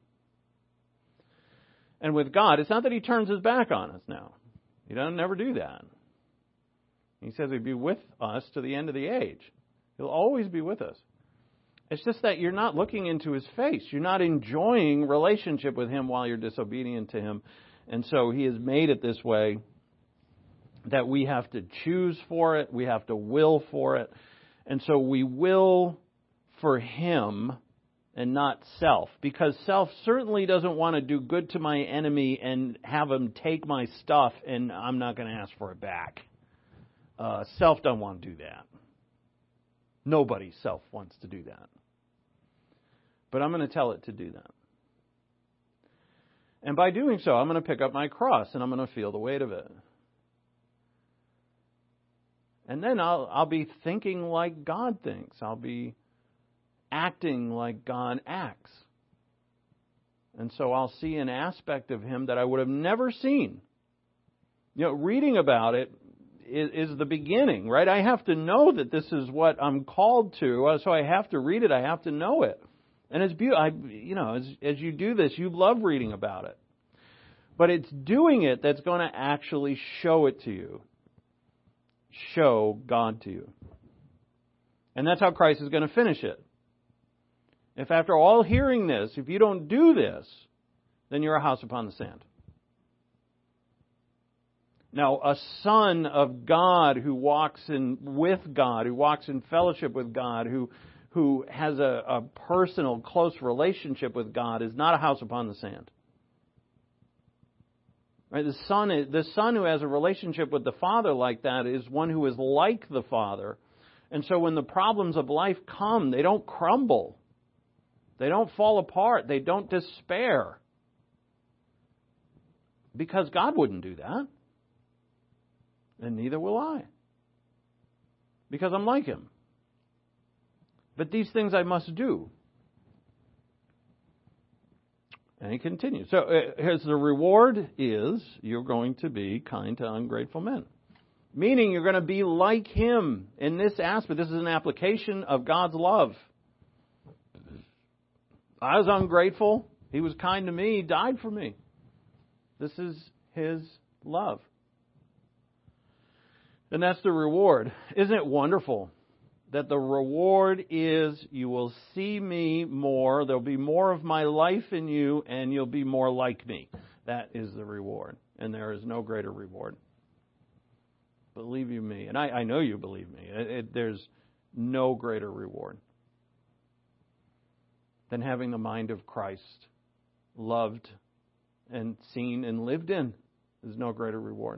S1: And with God, it's not that He turns His back on us now. He doesn't never do that. He says He'll be with us to the end of the age. He'll always be with us. It's just that you're not looking into His face. You're not enjoying relationship with Him while you're disobedient to Him. And so He has made it this way that we have to choose for it. We have to will for it. And so we will for Him and not self. Because self certainly doesn't want to do good to my enemy and have him take my stuff and I'm not going to ask for it back. Uh, self doesn't want to do that. Nobody self wants to do that. But I'm going to tell it to do that. And by doing so, I'm going to pick up my cross and I'm going to feel the weight of it. And then I'll, I'll be thinking like God thinks. I'll be acting like God acts. And so I'll see an aspect of Him that I would have never seen. You know, reading about it is the beginning, right? I have to know that this is what I'm called to, so I have to read it. I have to know it, and it's beautiful. I, you know, as as you do this, you love reading about it, but it's doing it that's going to actually show it to you, show God to you, and that's how Christ is going to finish it. If after all hearing this, if you don't do this, then you're a house upon the sand. Now, a son of God who walks in with God, who walks in fellowship with God, who who has a, a personal, close relationship with God, is not a house upon the sand. Right? The son, is, the son who has a relationship with the Father like that is one who is like the Father. And so when the problems of life come, they don't crumble. They don't fall apart. They don't despair. Because God wouldn't do that. And neither will I. Because I'm like Him. But these things I must do. And he continues. So uh, here's the reward is you're going to be kind to ungrateful men. Meaning you're going to be like him in this aspect. This is an application of God's love. I was ungrateful. He was kind to me. He died for me. This is his love. And that's the reward. Isn't it wonderful that the reward is you will see me more, there'll be more of my life in you, and you'll be more like me. That is the reward. And there is no greater reward. Believe you me. And I, I know you believe me. It, it, there's no greater reward than having the mind of Christ loved and seen and lived in. There's no greater reward.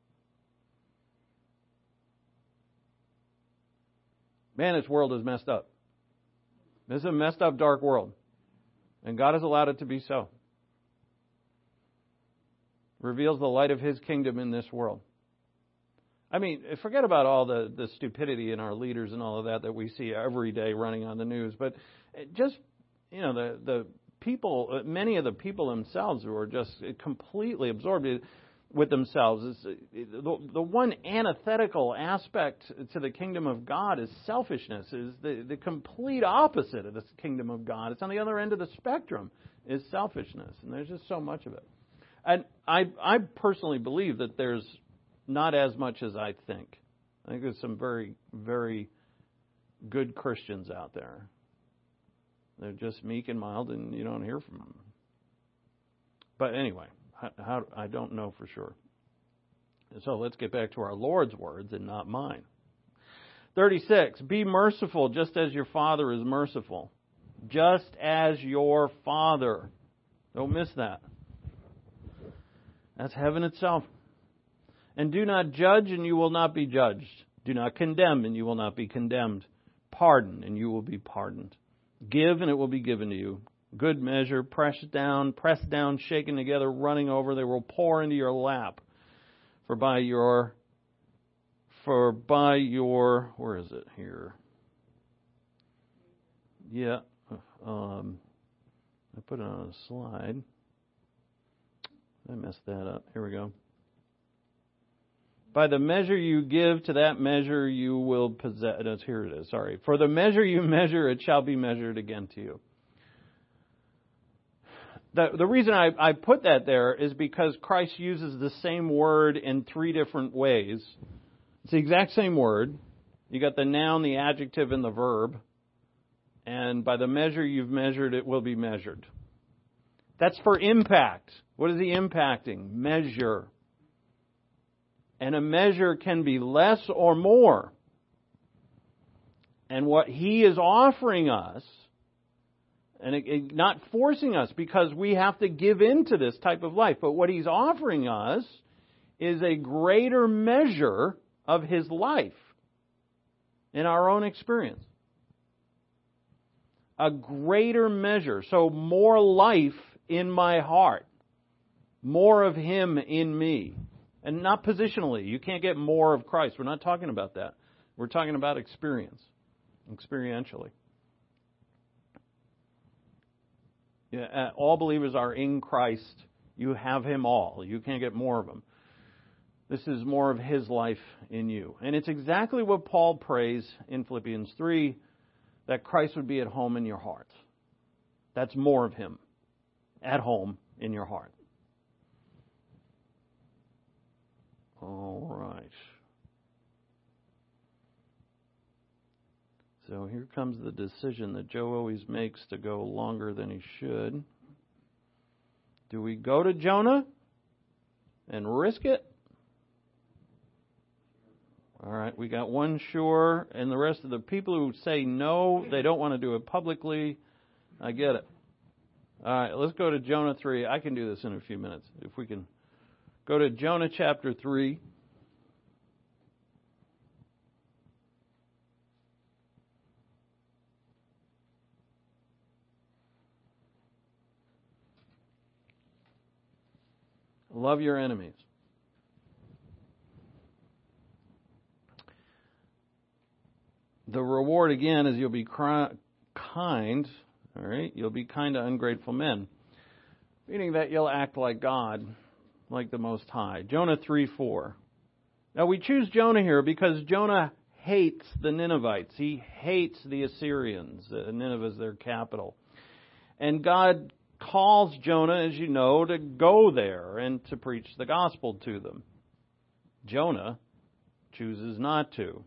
S1: Man, this world is messed up. This is a messed up, dark world. And God has allowed it to be so. Reveals the light of His kingdom in this world. I mean, forget about all the, the stupidity in our leaders and all of that that we see every day running on the news. But just, you know, the, the people, many of the people themselves who are just completely absorbed with themselves. Is the, the one antithetical aspect to the kingdom of God is selfishness, is the, the complete opposite of the kingdom of God. It's on the other end of the spectrum, is selfishness. And there's just so much of it. And I, I personally believe that there's not as much as I think. I think there's some very, very good Christians out there. They're just meek and mild, and you don't hear from them. But anyway, how, how, I don't know for sure. So let's get back to our Lord's words and not mine. thirty-six, be merciful just as your Father is merciful. Just as your Father. Don't miss that. That's heaven itself. And do not judge, and you will not be judged. Do not condemn, and you will not be condemned. Pardon, and you will be pardoned. Give, and it will be given to you. Good measure, pressed down, pressed down, shaken together, running over, they will pour into your lap. For by your, for by your, where is it here? Yeah, um, I put it on a slide. I messed that up. Here we go. By the measure you give, to that measure you will possess. No, here it is. Sorry. For the measure you measure, it shall be measured again to you. The, the reason I, I put that there is because Christ uses the same word in three different ways. It's the exact same word. You got the noun, the adjective, and the verb. And by the measure you've measured, it will be measured. That's for impact. What is he impacting? Measure. And a measure can be less or more. And what he is offering us, and it, it, not forcing us because we have to give into this type of life, but what he's offering us is a greater measure of his life in our own experience. A greater measure. So more life in my heart. More of him in me. And not positionally. You can't get more of Christ. We're not talking about that. We're talking about experience. Experientially. Yeah, all believers are in Christ. You have him all. You can't get more of him. This is more of his life in you. And it's exactly what Paul prays in Philippians three, that Christ would be at home in your heart. That's more of him at home in your heart. All right. So here comes the decision that Joe always makes to go longer than he should. Do we go to Jonah and risk it? All right, we got one sure, and the rest of the people who say no, they don't want to do it publicly. I get it. All right, let's go to Jonah three. I can do this in a few minutes if we can. Go to Jonah chapter three. Love your enemies. The reward, again, is you'll be cry- kind. All right? You'll be kind to ungrateful men. meaning that you'll act like God, like the Most High. Jonah three four. Now we choose Jonah here because Jonah hates the Ninevites. He hates the Assyrians. Uh, Nineveh is their capital. And God calls Jonah, as you know, to go there and to preach the gospel to them. Jonah chooses not to.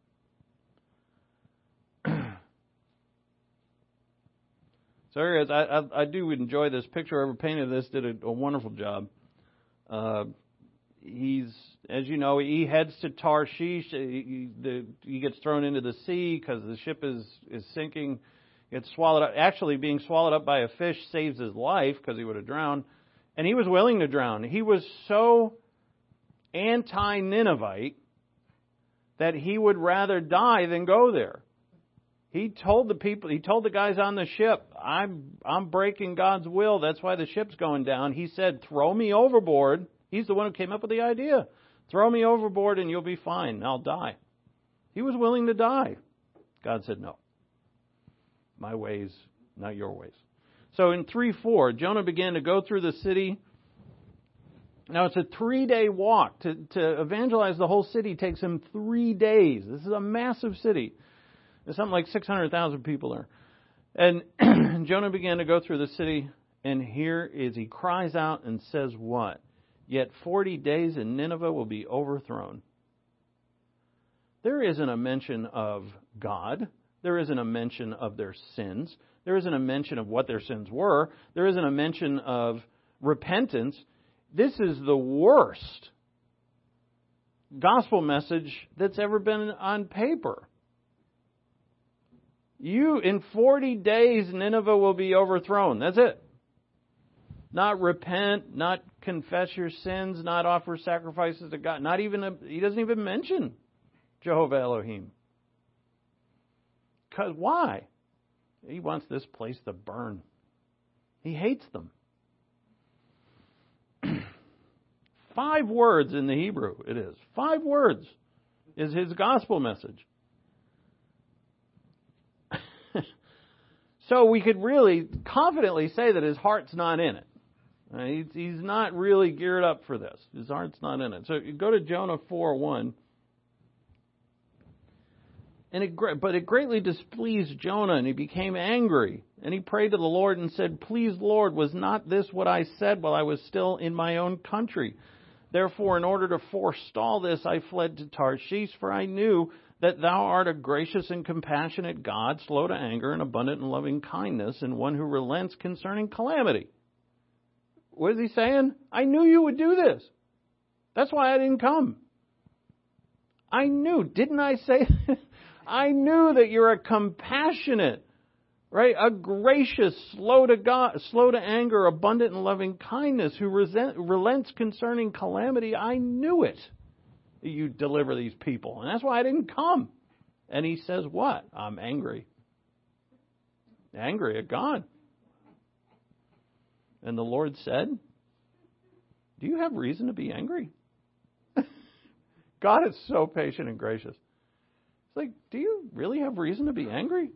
S1: So here it is. I, I, I do enjoy this picture. Whoever painted this did a, a wonderful job. Uh, he's, as you know, he heads to Tarshish. He, the, he gets thrown into the sea because the ship is, is sinking. Gets swallowed up. Actually, being swallowed up by a fish saves his life because he would have drowned. And he was willing to drown. He was so anti-Ninevite that he would rather die than go there. He told the people, he told the guys on the ship, I'm I'm breaking God's will. That's why the ship's going down. He said, throw me overboard. He's the one who came up with the idea. Throw me overboard and you'll be fine. I'll die. He was willing to die. God said, no. My ways, not your ways. So in three four, Jonah began to go through the city. Now it's a three-day walk. To, to evangelize the whole city takes him three days. This is a massive city. There's something like six hundred thousand people there. And Jonah began to go through the city, and here is, he cries out and says what? Yet forty days and Nineveh will be overthrown. There isn't a mention of God. There isn't a mention of their sins. There isn't a mention of what their sins were. There isn't a mention of repentance. This is the worst gospel message that's ever been on paper. You, in forty days, Nineveh will be overthrown. That's it. Not repent, not confess your sins, not offer sacrifices to God. Not even, a, he doesn't even mention Jehovah Elohim. Because why? He wants this place to burn. He hates them. Five words in the Hebrew it is. Five words is his gospel message. So we could really confidently say that his heart's not in it. Uh, he's, he's not really geared up for this. His heart's not in it. So you go to Jonah four one. And it, but it greatly displeased Jonah, and he became angry. And he prayed to the Lord and said, Please, Lord, was not this what I said while I was still in my own country? Therefore, in order to forestall this, I fled to Tarshish, for I knew that thou art a gracious and compassionate God, slow to anger and abundant in loving kindness, and one who relents concerning calamity. What is he saying? I knew you would do this. That's why I didn't come. I knew. Didn't I say I knew that you're a compassionate, right? A gracious, slow to God, slow to anger, abundant in loving kindness, who resent, relents concerning calamity. I knew it. You deliver these people. And that's why I didn't come. And he says what? I'm angry. Angry at God. And the Lord said, do you have reason to be angry? God is so patient and gracious. It's like, do you really have reason to be angry?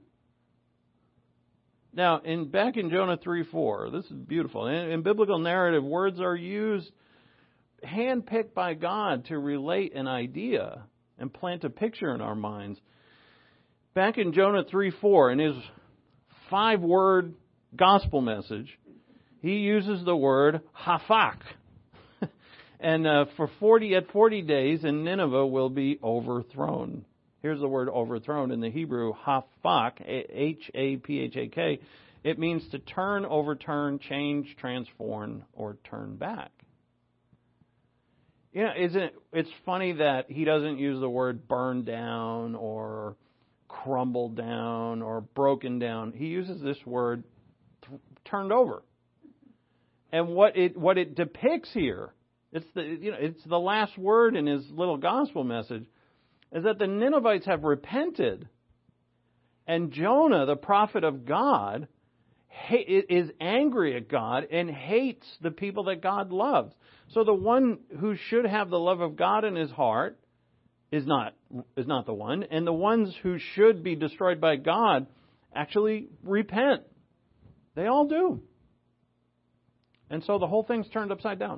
S1: Now, in back in Jonah three four, this is beautiful. In, in biblical narrative, words are used handpicked by God to relate an idea and plant a picture in our minds. Back in Jonah three four, in his five-word gospel message, he uses the word hafak. and uh, for forty at forty days, and Nineveh will be overthrown. Here's the word overthrown in the Hebrew, hafak, H A P H A K. It means to turn, overturn, change, transform, or turn back. You know, isn't it, it's funny that he doesn't use the word burn down or crumble down or broken down. He uses this word th- turned over. And what it what it depicts here, it's the you know it's the last word in his little gospel message, is that the Ninevites have repented, and Jonah, the prophet of God, is angry at God and hates the people that God loves. So the one who should have the love of God in his heart is not is not the one, and the ones who should be destroyed by God actually repent. They all do. And so the whole thing's turned upside down.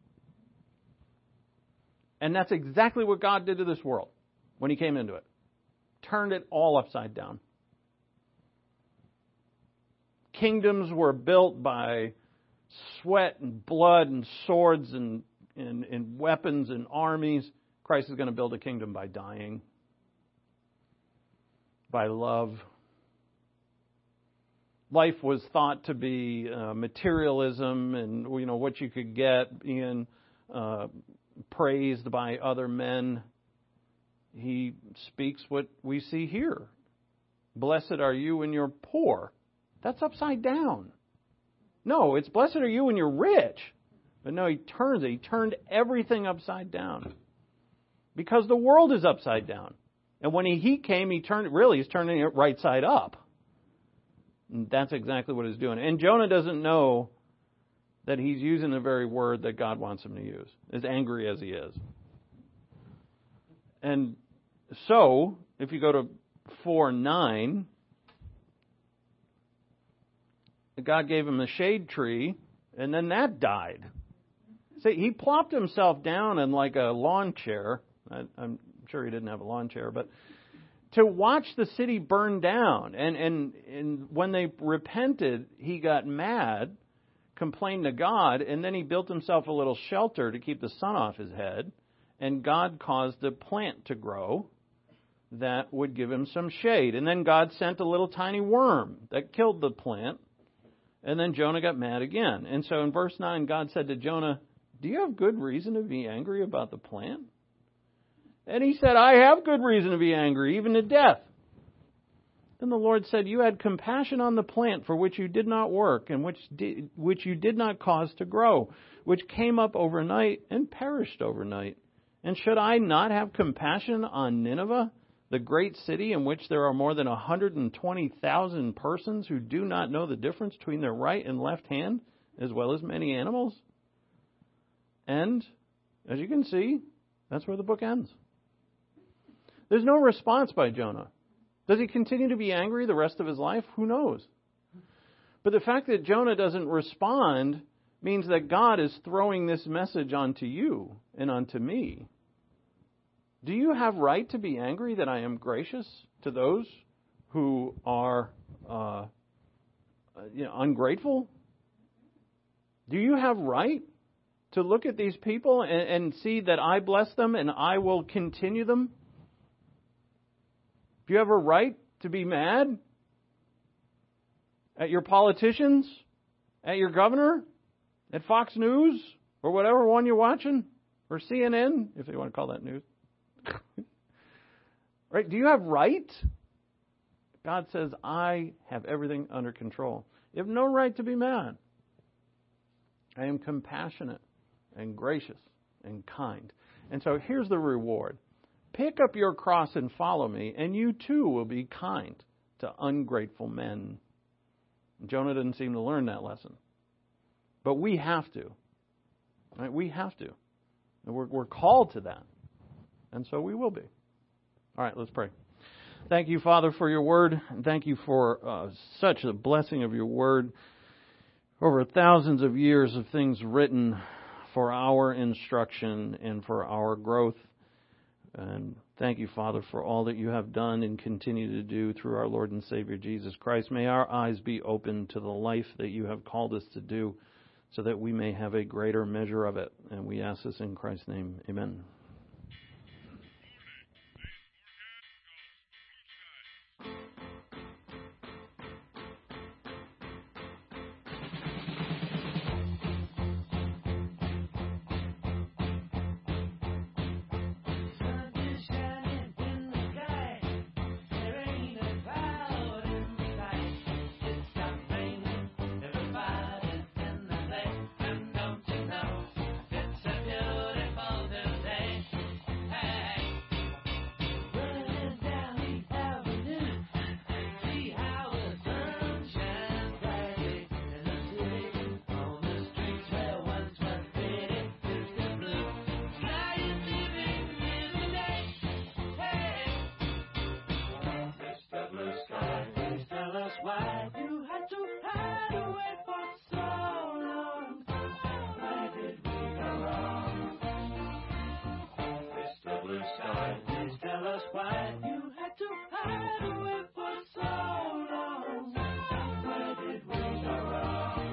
S1: And that's exactly what God did to this world when he came into it. Turned it all upside down. Kingdoms were built by sweat and blood and swords and, and, and weapons and armies. Christ is going to build a kingdom by dying, by love. Life was thought to be uh, materialism and, you know, what you could get being uh, praised by other men. He speaks what we see here. Blessed are you when you're poor. That's upside down. No, it's blessed are you when you're rich. But no, he turns it. He turned everything upside down. Because the world is upside down. And when he, he came, he turned, really, he's turning it right side up. And that's exactly what he's doing. And Jonah doesn't know that he's using the very word that God wants him to use, as angry as he is. And so, if you go to four nine, God gave him the shade tree, and then that died. See, he plopped himself down in like a lawn chair. I, I'm sure he didn't have a lawn chair, but to watch the city burn down. And, and, and when they repented, he got mad, complained to God, and then he built himself a little shelter to keep the sun off his head. And God caused a plant to grow that would give him some shade. And then God sent a little tiny worm that killed the plant. And then Jonah got mad again. And so in verse nine, God said to Jonah, do you have good reason to be angry about the plant? And he said, I have good reason to be angry, even to death. Then the Lord said, you had compassion on the plant for which you did not work and which did, which you did not cause to grow, which came up overnight and perished overnight. And should I not have compassion on Nineveh, the great city in which there are more than one hundred twenty thousand persons who do not know the difference between their right and left hand, as well as many animals? And, as you can see, that's where the book ends. There's no response by Jonah. Does he continue to be angry the rest of his life? Who knows? But the fact that Jonah doesn't respond means that God is throwing this message onto you and onto me. Do you have right to be angry that I am gracious to those who are uh, you know, ungrateful? Do you have right to look at these people and, and see that I bless them and I will continue them? Do you have a right to be mad at your politicians, at your governor, at Fox News, or whatever one you're watching, or C N N, if they want to call that news? Right? Do you have right? God says, I have everything under control. You have no right to be mad. I am compassionate and gracious and kind. And so here's the reward. Pick up your cross and follow me, and you too will be kind to ungrateful men. Jonah didn't seem to learn that lesson. But we have to. Right? We have to. And we're, we're called to that. And so we will be. All right, let's pray. Thank you, Father, for your word. And thank you for uh, such a blessing of your word. Over thousands of years of things written for our instruction and for our growth. And thank you, Father, for all that you have done and continue to do through our Lord and Savior Jesus Christ. May our eyes be open to the life that you have called us to do so that we may have a greater measure of it. And we ask this in Christ's name. Amen.
S2: It's a beautiful day. sky, please tell us why you had to hide away for so long. Where did we go wrong?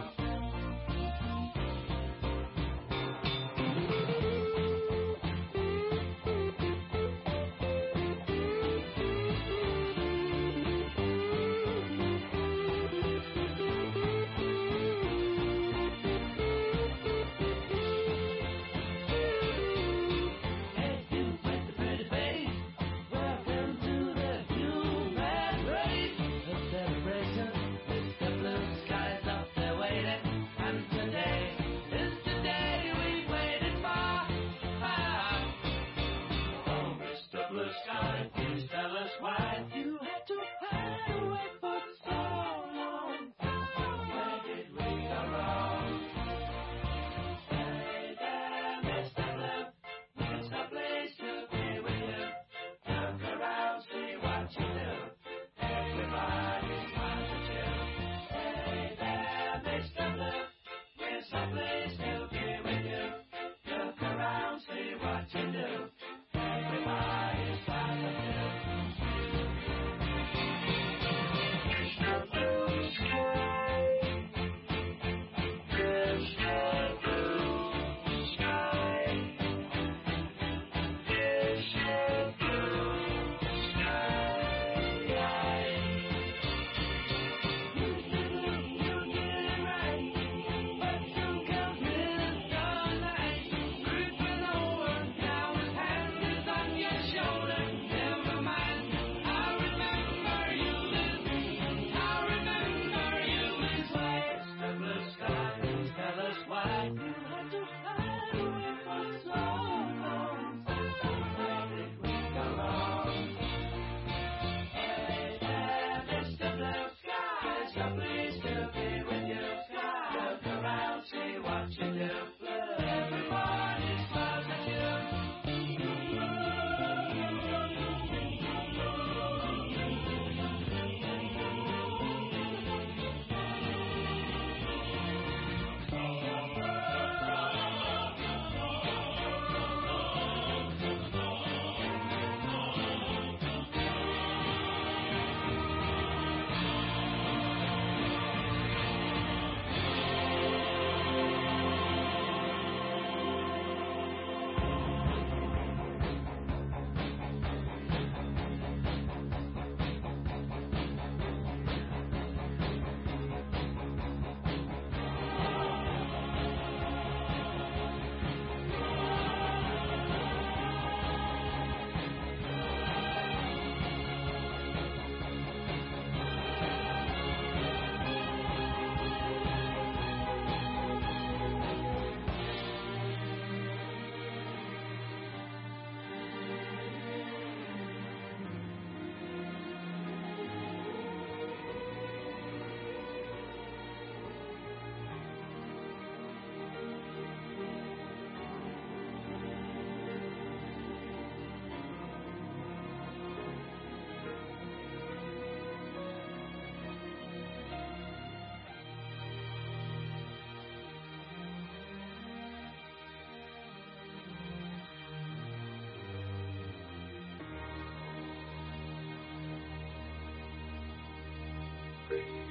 S3: Thank you.